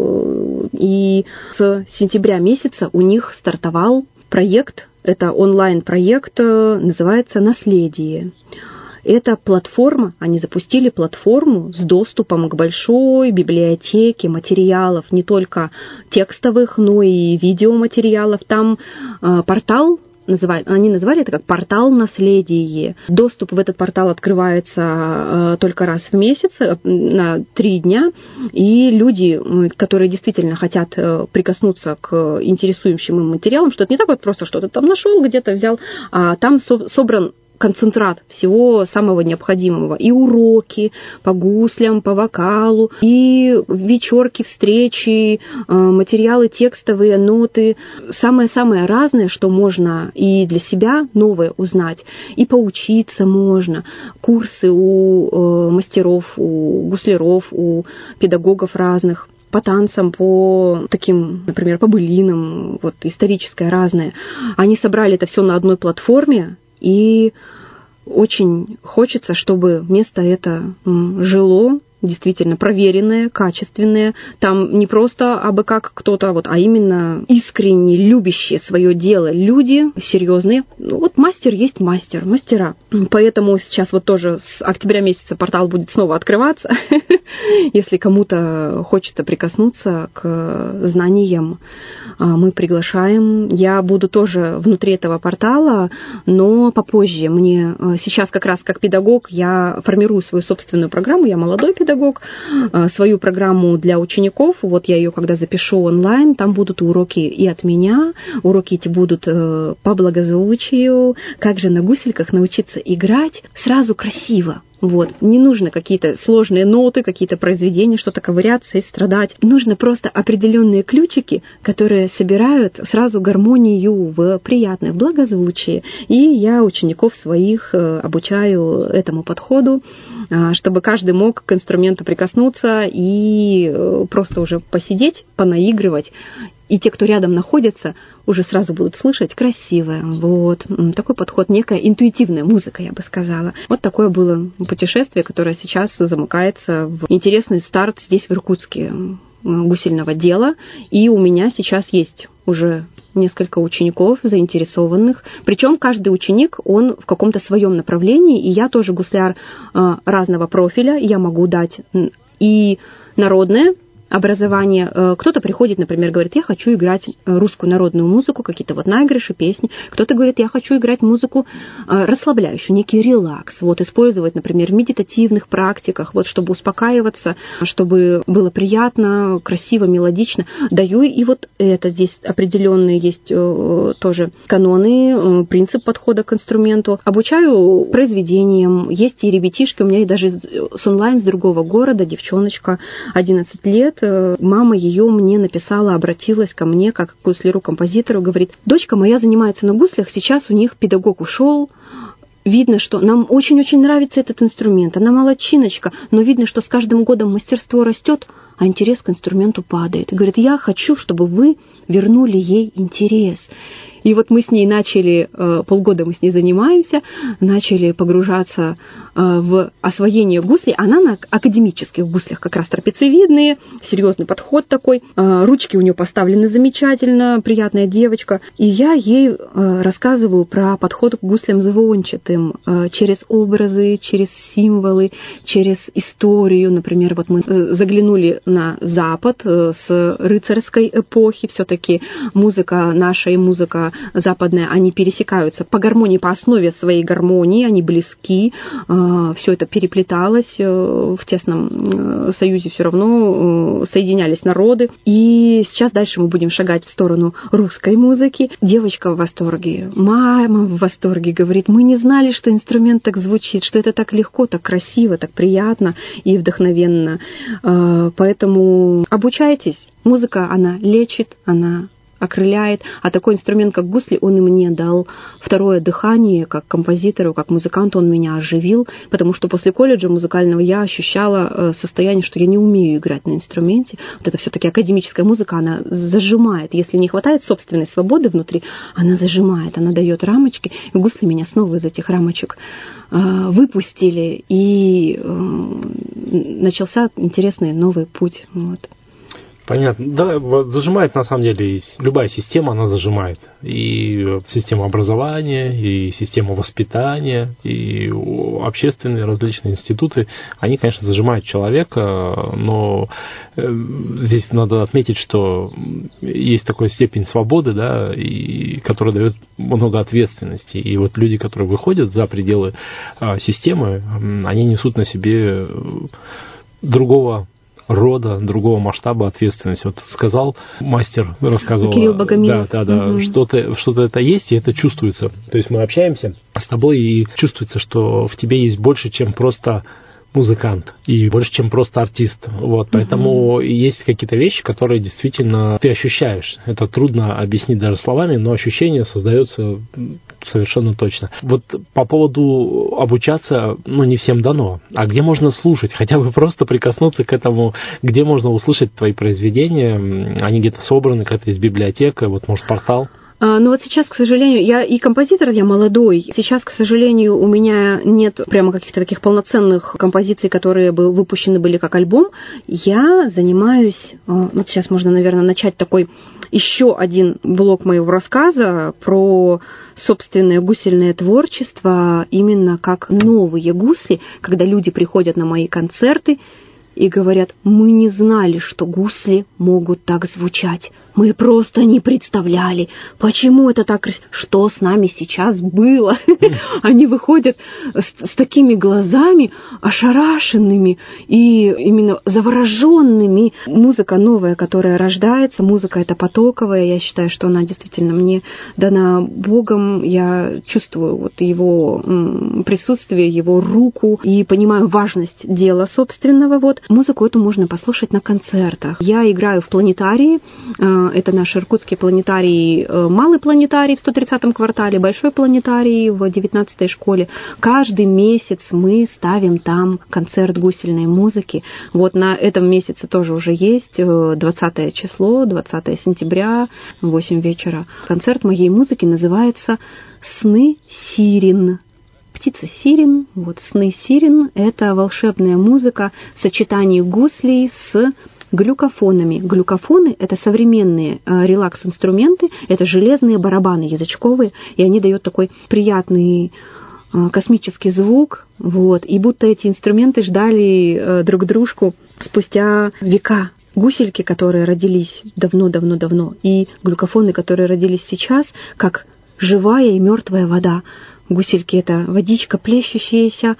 И с сентября месяца у них стартовал проект, это онлайн-проект, называется «Наследие». Это платформа, они запустили платформу с доступом к большой библиотеке материалов, не только текстовых, но и видеоматериалов. Там э, портал, называют, они назвали это как портал «Наследие». Доступ в этот портал открывается э, только раз в месяц, э, на три дня, и люди, которые действительно хотят э, прикоснуться к интересующим им материалам, что это не так вот просто что-то там нашел, где-то взял, а там со- собран концентрат всего самого необходимого. И уроки по гуслям, по вокалу, и вечерки, встречи, материалы текстовые, ноты. Самое-самое разное, что можно и для себя новое узнать, и поучиться можно. Курсы у мастеров, у гусляров, у педагогов разных. По танцам, по таким, например, по былинам, вот историческое разное. Они собрали это все на одной платформе, и очень хочется, чтобы место это жило, действительно проверенное, качественное. Там не просто абы как кто-то, вот, а именно искренне любящие свое дело люди, серьезные. Ну, вот мастер есть мастер, мастера. Поэтому сейчас вот тоже с октября месяца портал будет снова открываться. Если кому-то хочется прикоснуться к знаниям, мы приглашаем. Я буду тоже внутри этого портала, но попозже. Мне сейчас как раз как педагог я формирую свою собственную программу. Я молодой педагог. педагог, свою программу для учеников. Вот я ее когда запишу онлайн, там будут уроки и от меня. Уроки эти будут по благозвучию, как же на гусельках научиться играть сразу красиво. Вот. Не нужно какие-то сложные ноты, какие-то произведения, что-то ковыряться и страдать. Нужно просто определенные ключики, которые собирают сразу гармонию в приятное, в благозвучие. И я учеников своих обучаю этому подходу, чтобы каждый мог к инструменту прикоснуться и просто уже посидеть, понаигрывать. И те, кто рядом находятся, уже сразу будут слышать красивое. Вот. Такой подход, некая интуитивная музыка, я бы сказала. Вот такое было путешествие, которое сейчас замыкается в интересный старт здесь, в Иркутске, гусельного дела. И у меня сейчас есть уже несколько учеников заинтересованных. Причем каждый ученик, он в каком-то своем направлении. И я тоже гусляр разного профиля. Я могу дать и народное образование. Кто-то приходит, например, говорит, я хочу играть русскую народную музыку, какие-то вот наигрыши, песни. Кто-то говорит, я хочу играть музыку расслабляющую, некий релакс. Вот использовать, например, в медитативных практиках, вот чтобы успокаиваться, чтобы было приятно, красиво, мелодично. Даю и вот это. Здесь определенные есть тоже каноны, принцип подхода к инструменту. Обучаю произведениям. Есть и ребятишки, у меня и даже с онлайн с другого города, девчоночка, одиннадцать лет, мама ее мне написала, обратилась ко мне, как к гусляру-композитору, говорит, дочка моя занимается на гуслях, сейчас у них педагог ушел, видно, что нам очень-очень нравится этот инструмент, она молодчиночка, но видно, что с каждым годом мастерство растет, а интерес к инструменту падает. И говорит, я хочу, чтобы вы вернули ей интерес. И вот мы с ней начали, полгода мы с ней занимаемся, начали погружаться в освоение гуслей. Она на академических гуслях, как раз трапециевидные, серьезный подход такой. Ручки у нее поставлены замечательно, приятная девочка. И я ей рассказываю про подход к гуслям звончатым через образы, через символы, через историю. Например, вот мы заглянули на Запад с рыцарской эпохи. Все-таки музыка наша и музыка западная, они пересекаются по гармонии, по основе своей гармонии, они близки, все это переплеталось в тесном союзе, все равно соединялись народы. И сейчас дальше мы будем шагать в сторону русской музыки. Девочка в восторге, мама в восторге, говорит, мы не знали, что инструмент так звучит, что это так легко, так красиво, так приятно и вдохновенно. Поэтому обучайтесь. Музыка, она лечит, она окрыляет. А такой инструмент, как гусли, он и мне дал второе дыхание, как композитору, как музыканту, он меня оживил, потому что после колледжа музыкального я ощущала состояние, что я не умею играть на инструменте. Вот это все-таки академическая музыка, она зажимает. Если не хватает собственной свободы внутри, она зажимает, она дает рамочки. И гусли меня снова из этих рамочек выпустили, и начался интересный новый путь. Вот. Понятно. Да, вот зажимает, на самом деле, любая система, она зажимает. И система образования, и система воспитания, и общественные различные институты, они, конечно, зажимают человека, но здесь надо отметить, что есть такая степень свободы, да, и, которая дает много ответственности. И вот люди, которые выходят за пределы системы, они несут на себе другого рода, другого масштаба ответственности. Вот сказал мастер, рассказывал. Кирилл Богомилов. Да, да, да. Угу. Что-то, что-то это есть, и это чувствуется. То есть мы общаемся с тобой, и чувствуется, что в тебе есть больше, чем просто музыкант, и больше, чем просто артист. Вот, поэтому uh-huh. есть какие-то вещи, которые действительно ты ощущаешь. Это трудно объяснить даже словами, но ощущение создается совершенно точно. Вот по поводу обучаться, ну, не всем дано. А где можно слушать? Хотя бы просто прикоснуться к этому, где можно услышать твои произведения? Они где-то собраны, какая-то есть библиотека, вот, может, портал? Ну вот сейчас, к сожалению, я и композитор, я молодой. Сейчас, к сожалению, у меня нет прямо каких-то таких полноценных композиций, которые бы выпущены были как альбом. Я занимаюсь, вот сейчас можно, наверное, начать такой еще один блок моего рассказа про собственное гусельное творчество, именно как новые гусли, когда люди приходят на мои концерты и говорят: мы не знали, что гусли могут так звучать. Мы просто не представляли, почему это так, что с нами сейчас было. Они выходят с, с такими глазами ошарашенными и именно завороженными. Музыка новая, которая рождается, музыка эта потоковая. Я считаю, что она действительно мне дана Богом. Я чувствую вот его присутствие, его руку и понимаю важность дела собственного. Вот. Музыку эту можно послушать на концертах. Я играю в планетарии. Это наш иркутский планетарий, малый планетарий в сто тридцатом квартале, большой планетарий в девятнадцатой школе. Каждый месяц мы ставим там концерт гусельной музыки. Вот на этом месяце тоже уже есть двадцатое число, двадцатое сентября, восемь вечера. Концерт моей музыки называется «Сны Сирен». Птица Сирен, вот «Сны Сирен» — это волшебная музыка, сочетание гуслей с глюкофонами. Глюкофоны — это современные э, релакс-инструменты, это железные барабаны язычковые, и они дают такой приятный э, космический звук, вот, и будто эти инструменты ждали э, друг дружку спустя века. Гусельки, которые родились давно-давно-давно, и глюкофоны, которые родились сейчас, как живая и мертвая вода. Гусельки — это водичка плещущаяся,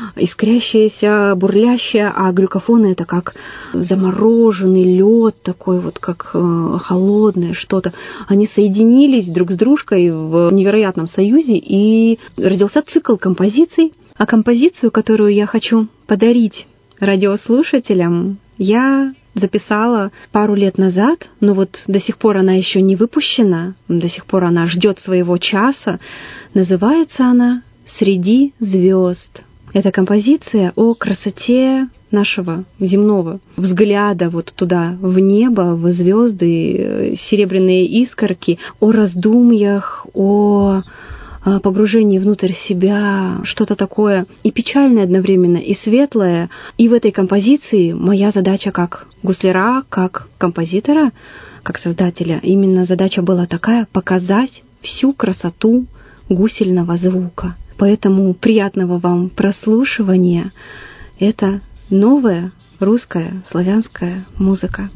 искрящаяся, бурлящая, а глюкофоны — это как замороженный лед, такой вот, как э, холодное что-то. Они соединились друг с дружкой в невероятном союзе, и родился цикл композиций. А композицию, которую я хочу подарить радиослушателям, я записала пару лет назад, но вот до сих пор она еще не выпущена, до сих пор она ждет своего часа. Называется она «Среди звезд». Это композиция о красоте нашего земного взгляда вот туда, в небо, в звезды, серебряные искорки, о раздумьях, о погружении внутрь себя, что-то такое и печальное одновременно, и светлое. И в этой композиции моя задача как гусляра, как композитора, как создателя, именно задача была такая — показать всю красоту гусельного звука. Поэтому приятного вам прослушивания. Это новая русская славянская музыка.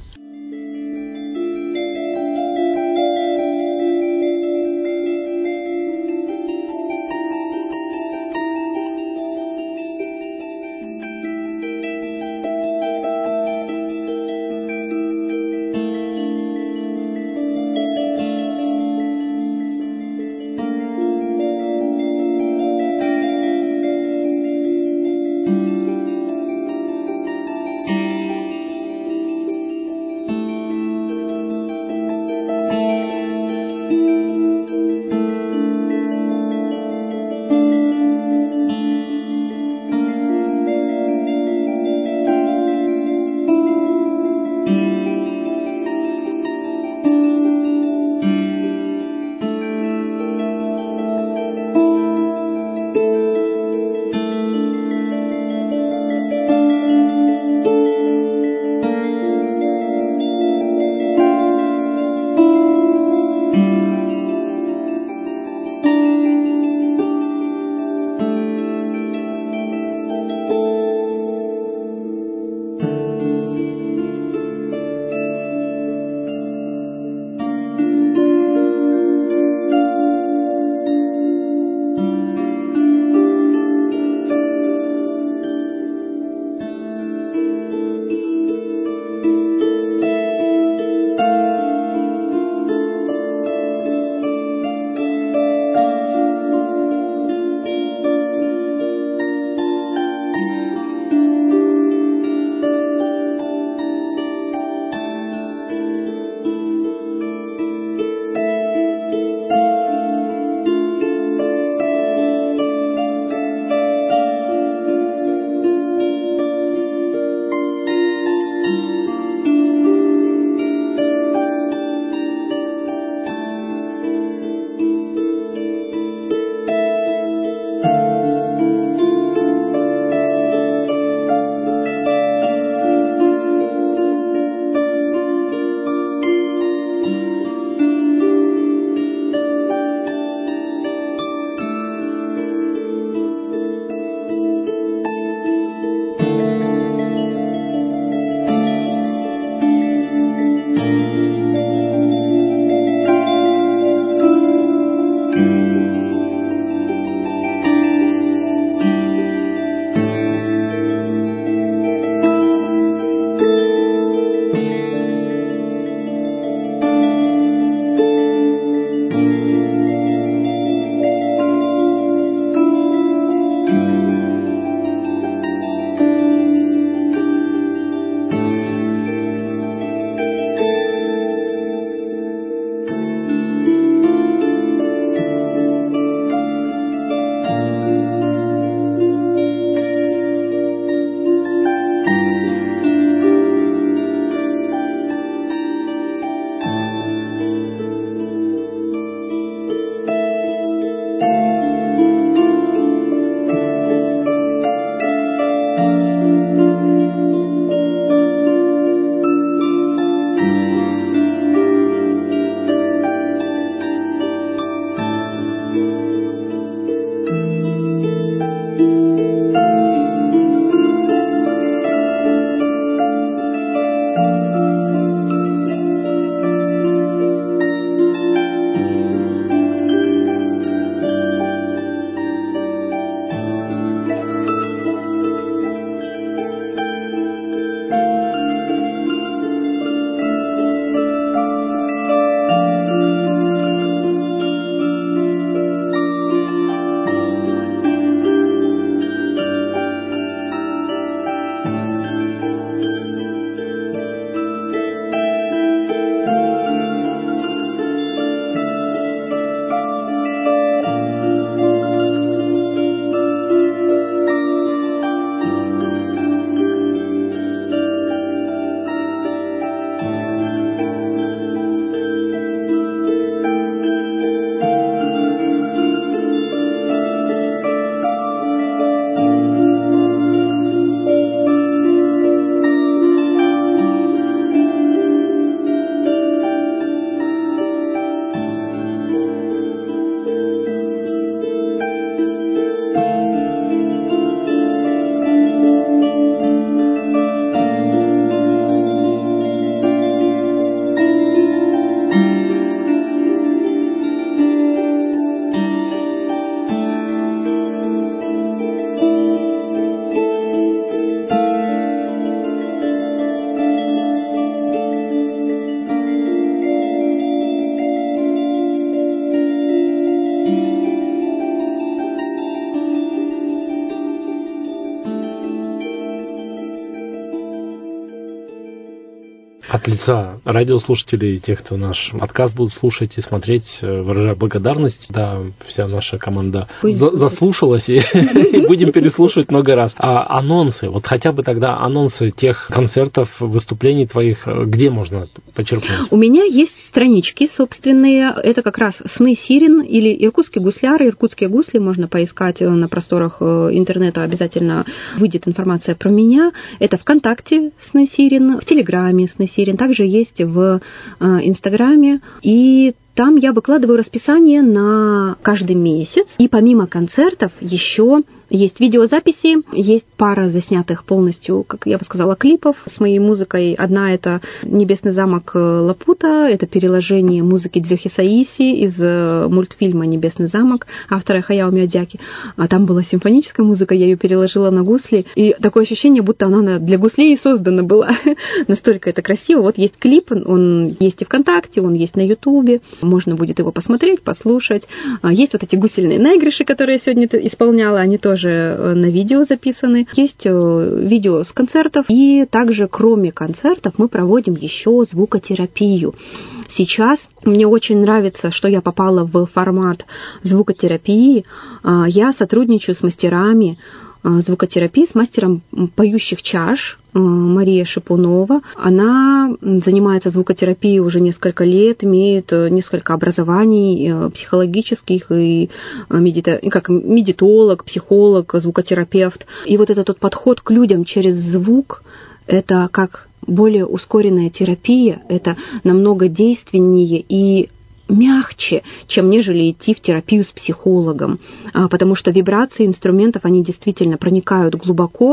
лица радиослушателей, тех, кто наш подкаст будут слушать и смотреть, выражаю благодарность. Да, вся наша команда за- заслушалась и, и будем переслушивать много раз. А анонсы, вот хотя бы тогда анонсы тех концертов, выступлений твоих, где можно почерпнуть? У меня есть странички собственные. Это как раз «Сны Сирен» или «Иркутские гусляры», «Иркутские гусли». Можно поискать на просторах интернета, обязательно выйдет информация про меня. Это ВКонтакте «Сны Сирен», в Телеграме «Сны Сирен», также есть в Инстаграме. И там я выкладываю расписание на каждый месяц. И помимо концертов еще есть видеозаписи, есть пара заснятых полностью, как я бы сказала, клипов с моей музыкой. Одна — это «Небесный замок Лапута», это переложение музыки Дзёхи Саиси из мультфильма «Небесный замок» автора Хаяо Миядзаки. А там была симфоническая музыка, я ее переложила на гусли. И такое ощущение, будто она для гуслей создана была. Настолько это красиво. Вот есть клип, он есть и ВКонтакте, он есть на Ютубе. Можно будет его посмотреть, послушать. Есть вот эти гусельные наигрыши, которые я сегодня исполняла, они тоже на видео записаны. Есть видео с концертов. И также, кроме концертов, мы проводим еще звукотерапию. Сейчас мне очень нравится, что я попала в формат звукотерапии. Я сотрудничаю с мастерами звукотерапии, с мастером поющих чаш Мария Шипунова. Она занимается звукотерапией уже несколько лет, имеет несколько образований психологических и медита... как медитолог, психолог, звукотерапевт. И вот этот вот подход к людям через звук, это как более ускоренная терапия, это намного действеннее и мягче, чем нежели идти в терапию с психологом, потому что вибрации инструментов, они действительно проникают глубоко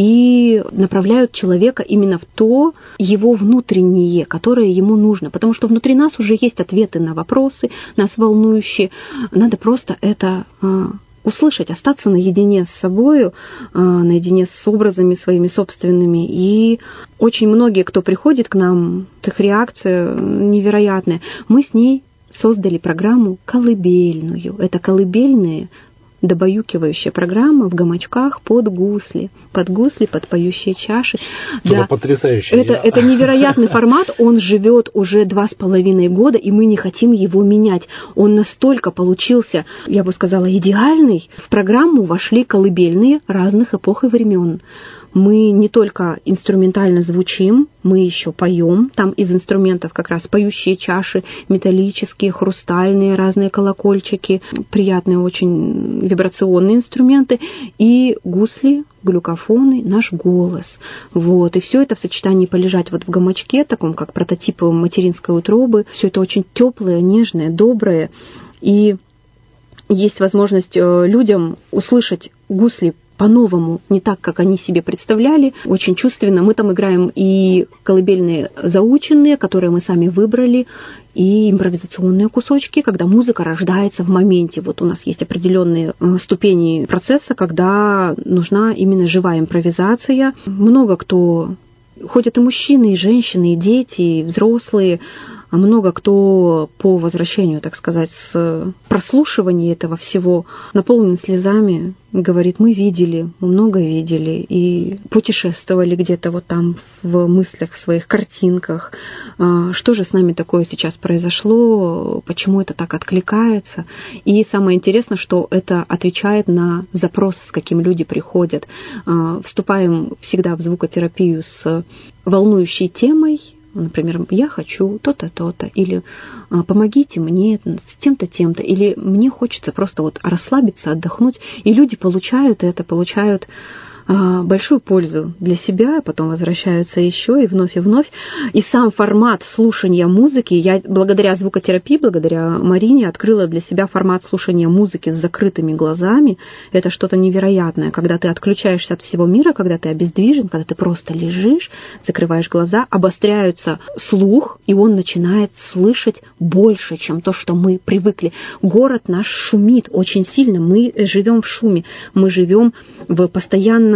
и направляют человека именно в то его внутреннее, которое ему нужно, потому что внутри нас уже есть ответы на вопросы, нас волнующие, надо просто это услышать, остаться наедине с собою, наедине с образами своими собственными. И очень многие, кто приходит к нам, их реакция невероятная. Мы с ней создали программу колыбельную. Это колыбельные, добаюкивающая программа в гамачках под гусли. Под гусли, под поющие чаши. Это да. потрясающе. Это, Я... это невероятный формат. Он живет уже два с половиной года, и мы не хотим его менять. Он настолько получился, я бы сказала, идеальный. В программу вошли колыбельные разных эпох и времен. Мы не только инструментально звучим, мы еще поем. Там из инструментов как раз поющие чаши, металлические, хрустальные, разные колокольчики, приятные очень вибрационные инструменты, и гусли, глюкофоны, наш голос. Вот. И все это в сочетании полежать вот в гамачке, таком как прототип материнской утробы. Все это очень теплое, нежное, доброе. И есть возможность людям услышать гусли по-новому, не так, как они себе представляли, очень чувственно. Мы там играем и колыбельные заученные, которые мы сами выбрали, и импровизационные кусочки, когда музыка рождается в моменте. Вот у нас есть определенные ступени процесса, когда нужна именно живая импровизация. Много кто... Ходят и мужчины, и женщины, и дети, и взрослые. Много кто по возвращению, так сказать, с прослушивания этого всего наполнен слезами, говорит, мы видели, мы много видели, и путешествовали где-то вот там в мыслях, в своих картинках. Что же с нами такое сейчас произошло, почему это так откликается. И самое интересное, что это отвечает на запрос, с каким люди приходят. Вступаем всегда в звукотерапию с волнующей темой. Например, я хочу то-то, то-то, или помогите мне с тем-то, тем-то, или мне хочется просто вот расслабиться, отдохнуть. И люди получают это, получают большую пользу для себя, потом возвращаются еще и вновь и вновь. И сам формат слушания музыки, я благодаря звукотерапии, благодаря Марине открыла для себя формат слушания музыки с закрытыми глазами. Это что-то невероятное, когда ты отключаешься от всего мира, когда ты обездвижен, когда ты просто лежишь, закрываешь глаза, обостряется слух, и он начинает слышать больше, чем то, что мы привыкли. Город наш шумит очень сильно, мы живем в шуме, мы живем в постоянном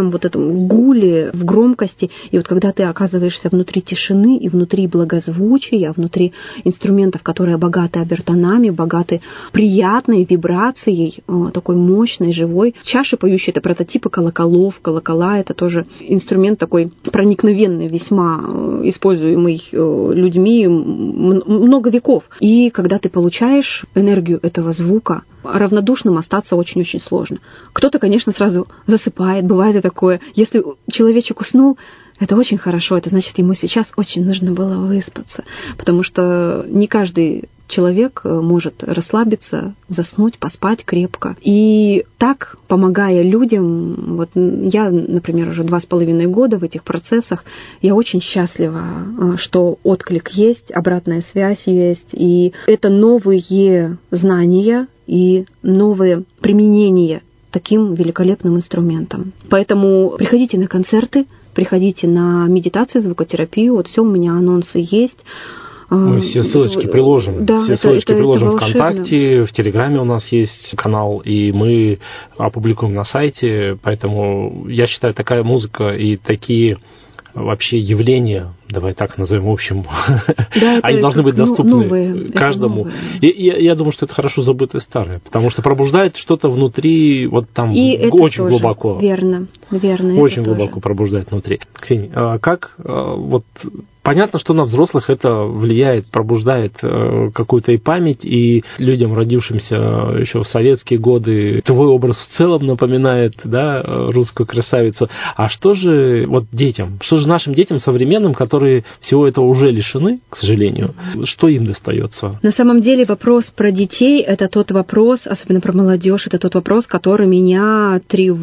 постоянном вот этом гуле, в громкости. И вот когда ты оказываешься внутри тишины и внутри благозвучия, внутри инструментов, которые богаты обертонами, богаты приятной вибрацией, такой мощной, живой. Чаши поющие — это прототипы колоколов. Колокола — это тоже инструмент такой проникновенный, весьма используемый людьми много веков. И когда ты получаешь энергию этого звука, равнодушным остаться очень-очень сложно. Кто-то, конечно, сразу засыпает, бывает и такое. Если человечек уснул, это очень хорошо, это значит, ему сейчас очень нужно было выспаться, потому что не каждый человек может расслабиться, заснуть, поспать крепко. И так, помогая людям, вот я, например, уже два с половиной года в этих процессах, я очень счастлива, что отклик есть, обратная связь есть, и это новые знания и новые применения таким великолепным инструментом. Поэтому приходите на концерты, приходите на медитацию, звукотерапию, вот все у меня анонсы есть. Мы все ссылочки приложим. Да, все это, ссылочки это, приложим это ВКонтакте, в Телеграме у нас есть канал, и мы опубликуем на сайте. Поэтому я считаю, такая музыка и такие вообще явления, давай так назовем, в общем, да, они должны быть доступны новые, каждому. И, я, я думаю, что это хорошо забытое старое, потому что пробуждает что-то внутри, вот там и очень тоже глубоко. Верно, верно. Очень глубоко тоже пробуждает внутри. Ксения, а как вот понятно, что на взрослых это влияет, пробуждает какую-то и память, и людям, родившимся еще в советские годы, твой образ в целом напоминает, да, русскую красавицу. А что же вот детям, что же нашим детям современным, которые всего этого уже лишены, к сожалению, что им достается? На самом деле вопрос про детей — это тот вопрос, особенно про молодежь, это тот вопрос, который меня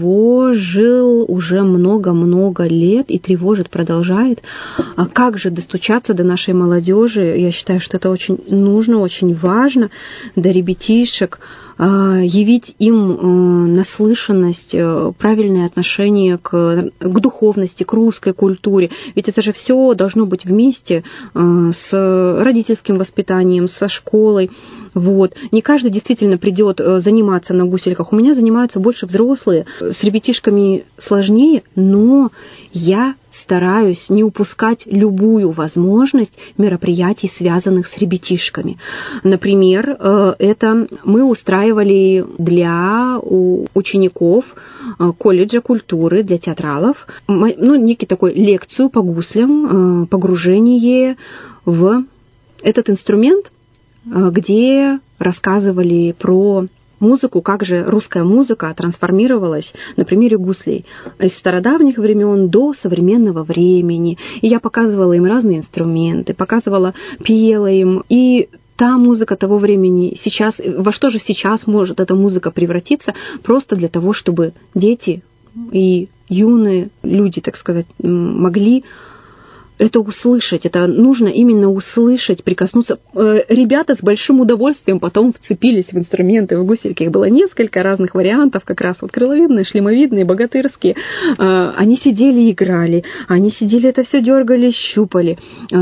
тревожил уже много-много лет и тревожит, продолжает. А как же достучаться до нашей молодежи? Я считаю, что это очень нужно, очень важно, до ребятишек, явить им наслышанность, правильное отношение к, к духовности, к русской культуре. Ведь это же все должно быть вместе с родительским воспитанием, со школой. Вот. Не каждый действительно придет заниматься на гусельках. У меня занимаются больше взрослые. С ребятишками сложнее, но я стараюсь не упускать любую возможность мероприятий, связанных с ребятишками. Например, это мы устраивали для учеников колледжа культуры, для театралов, ну, некий такой лекцию по гуслям, погружение в этот инструмент, где рассказывали про музыку, как же русская музыка трансформировалась на примере гуслей из стародавних времен до современного времени. И я показывала им разные инструменты, показывала, пела им. И та музыка того времени сейчас, во что же сейчас может эта музыка превратиться, просто для того, чтобы дети и юные люди, так сказать, могли это услышать, это нужно именно услышать, прикоснуться. Ребята с большим удовольствием потом вцепились в инструменты, в гусельки. Их было несколько разных вариантов, как раз вот крыловидные, шлемовидные, богатырские. Они сидели и играли, они сидели, это все дергали, щупали.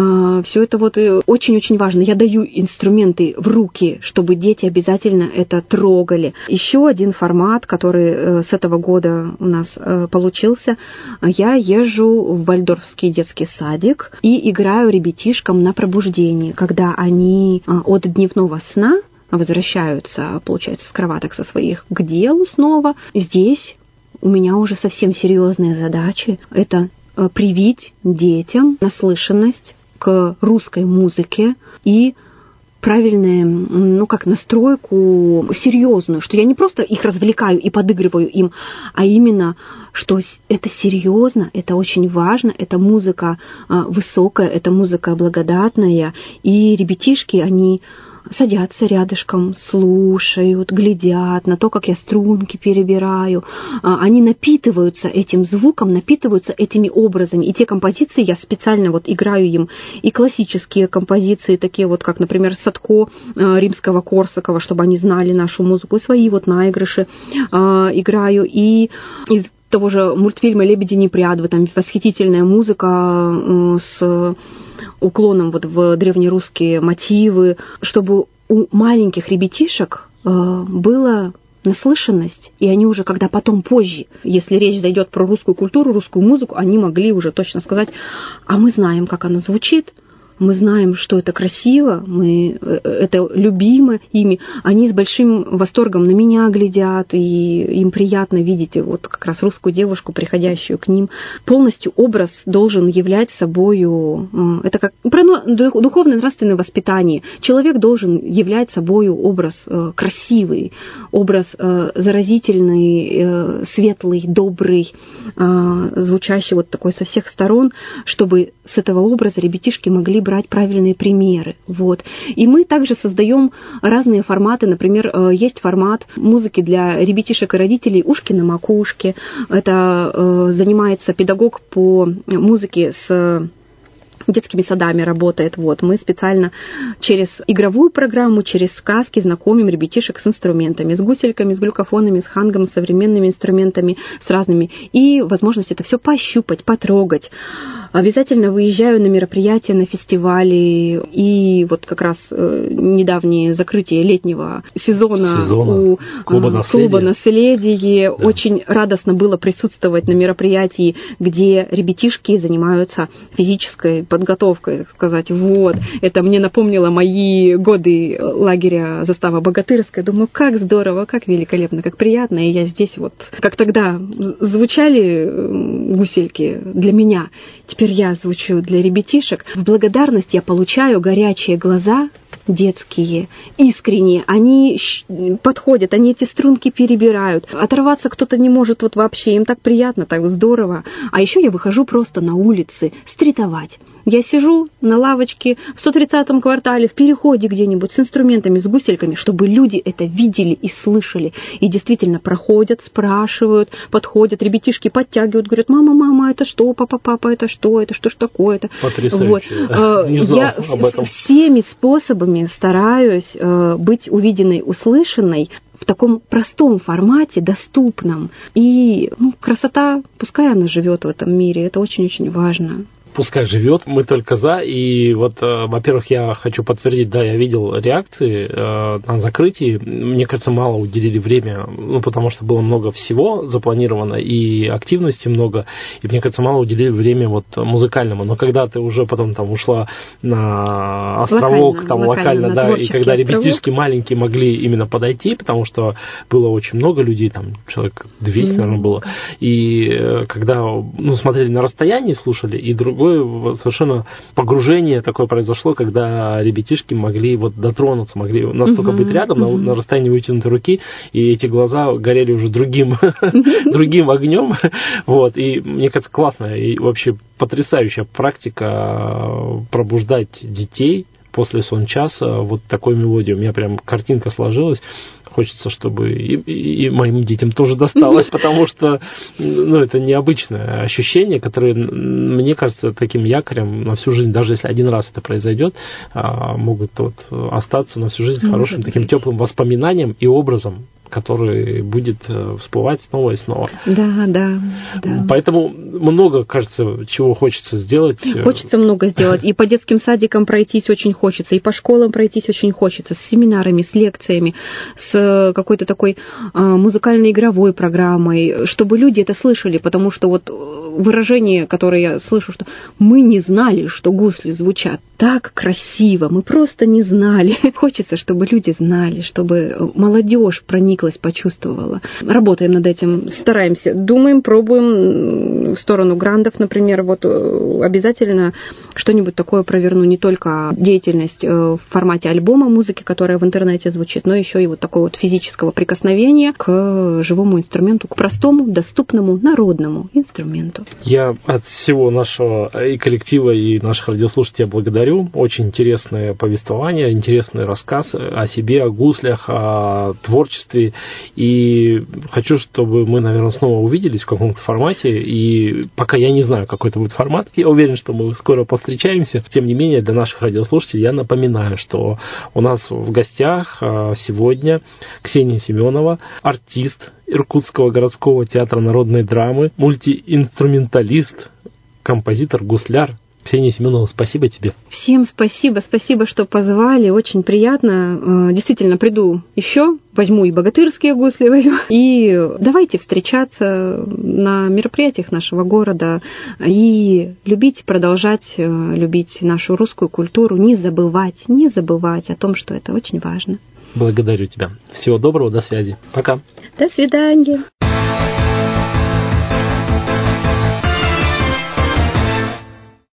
Все это вот очень-очень важно. Я даю инструменты в руки, чтобы дети обязательно это трогали. Еще один формат, который с этого года у нас получился, я езжу в Вальдорфский детский садик и играю ребятишкам на пробуждении, когда они от дневного сна возвращаются, получается, с кроваток со своих к делу снова. Здесь у меня уже совсем серьезные задачи. Это привить детям наслышанность к русской музыке и правильную, ну как, настройку серьезную, что я не просто их развлекаю и подыгрываю им, а именно, что это серьезно, это очень важно, это музыка высокая, это музыка благодатная, и ребятишки, они садятся рядышком, слушают, глядят на то, как я струнки перебираю. Они напитываются этим звуком, напитываются этими образами. И те композиции я специально вот играю им, и классические композиции, такие вот, как, например, Садко Римского-Корсакова, чтобы они знали нашу музыку, и свои вот наигрыши играю. И из того же мультфильма «Лебеди непрядвы», там восхитительная музыка с уклоном вот в древнерусские мотивы, чтобы у маленьких ребятишек было наслышанность, и они уже, когда потом позже, если речь зайдет про русскую культуру, русскую музыку, они могли уже точно сказать, а мы знаем, как она звучит, мы знаем, что это красиво, мы это любимо ими. Они с большим восторгом на меня глядят, и им приятно видеть вот как раз русскую девушку, приходящую к ним. Полностью образ должен являть собою, это как про духовное нравственное воспитание. Человек должен являть собою образ красивый, образ заразительный, светлый, добрый, звучащий вот такой со всех сторон, чтобы с этого образа ребятишки могли брать правильные примеры. Вот. И мы также создаем разные форматы. Например, есть формат музыки для ребятишек и родителей «Ушки на макушке». Это э, занимается педагог по музыке с детскими садами работает. Вот. Мы специально через игровую программу, через сказки знакомим ребятишек с инструментами, с гусельками, с глюкофонами, с хангом, с современными инструментами, с разными. И возможность это все пощупать, потрогать. Обязательно выезжаю на мероприятия, на фестивали. И вот как раз э, недавнее закрытие летнего сезона, сезона. у клуба «Наследие». Клуба «Наследие». Да. Очень радостно было присутствовать на мероприятии, где ребятишки занимаются физической подготовкой, так сказать. Вот. Это мне напомнило мои годы лагеря «Застава Богатырская». Думаю, как здорово, как великолепно, как приятно. И я здесь вот, как тогда звучали гусельки для меня, теперь я звучу для ребятишек. В благодарность я получаю горячие глаза, детские, искренние, они подходят, они эти струнки перебирают. Оторваться кто-то не может вот вообще, им так приятно, так здорово. А еще я выхожу просто на улицы стритовать. Я сижу на лавочке в сто тридцатом квартале, в переходе где-нибудь с инструментами, с гусельками, чтобы люди это видели и слышали. И действительно проходят, спрашивают, подходят, ребятишки подтягивают, говорят, мама, мама, это что, папа, папа, это что, это что ж такое-то. Потрясающе. Вот. Не знал я об этом. Всеми способами стараюсь быть увиденной, услышанной, в таком простом формате, доступном. И ну, красота, пускай она живет в этом мире, это очень-очень важно. Пускай живет, мы только за. И вот, э, во-первых, я хочу подтвердить, да, я видел реакции э, на закрытии. Мне кажется, мало уделили время, ну, потому что было много всего запланировано, и активности много, и, мне кажется, мало уделили время вот музыкальному. Но когда ты уже потом там ушла на островок, локально, там локально, локально да, и когда островок. Ребятишки маленькие могли именно подойти, потому что было очень много людей, там человек двести, mm-hmm. наверное, было, и э, когда, ну, смотрели на расстоянии, слушали, и друг совершенно погружение такое произошло, когда ребятишки могли вот дотронуться, могли настолько uh-huh, быть рядом, uh-huh. на, на расстоянии вытянутой руки, и эти глаза горели уже другим, uh-huh. другим огнем. Вот. И мне кажется, классная и вообще потрясающая практика пробуждать детей после сон-часа вот такой мелодией. У меня прям картинка сложилась. Хочется, чтобы и, и, и моим детям тоже досталось, потому что ну, это необычное ощущение, которое, мне кажется, таким якорем на всю жизнь, даже если один раз это произойдет, могут вот остаться на всю жизнь хорошим таким теплым воспоминанием и образом, который будет всплывать снова и снова. Да, да, да. Поэтому много, кажется, чего хочется сделать. Хочется много сделать. И по детским садикам пройтись очень хочется, и по школам пройтись очень хочется, с семинарами, с лекциями, с какой-то такой музыкальной игровой программой, чтобы люди это слышали, потому что вот выражение, которое я слышу, что мы не знали, что гусли звучат так красиво, мы просто не знали. Хочется, чтобы люди знали, чтобы молодежь прониклась, почувствовала. Работаем над этим, стараемся, думаем, пробуем в сторону грантов, например, вот обязательно что-нибудь такое проверну, не только деятельность в формате альбома музыки, которая в интернете звучит, но еще и вот такого вот физического прикосновения к живому инструменту, к простому, доступному, народному инструменту. Я от всего нашего и коллектива, и наших радиослушателей благодарю. Очень интересное повествование, интересный рассказ о себе, о гуслях, о творчестве. И хочу, чтобы мы, наверное, снова увиделись в каком-то формате. И пока я не знаю, какой это будет формат, я уверен, что мы скоро повстречаемся. Тем не менее, для наших радиослушателей я напоминаю, что у нас в гостях сегодня Ксения Семенова, артист Иркутского городского театра народной драмы, мультиинструменталист, композитор, гусляр. Ксения Семенова, спасибо тебе. Всем спасибо, спасибо, что позвали, очень приятно. Действительно, приду еще, возьму и богатырские гусли возьму. И давайте встречаться на мероприятиях нашего города и любить, продолжать любить нашу русскую культуру, не забывать, не забывать о том, что это очень важно. Благодарю тебя. Всего доброго, до связи. Пока. До свидания.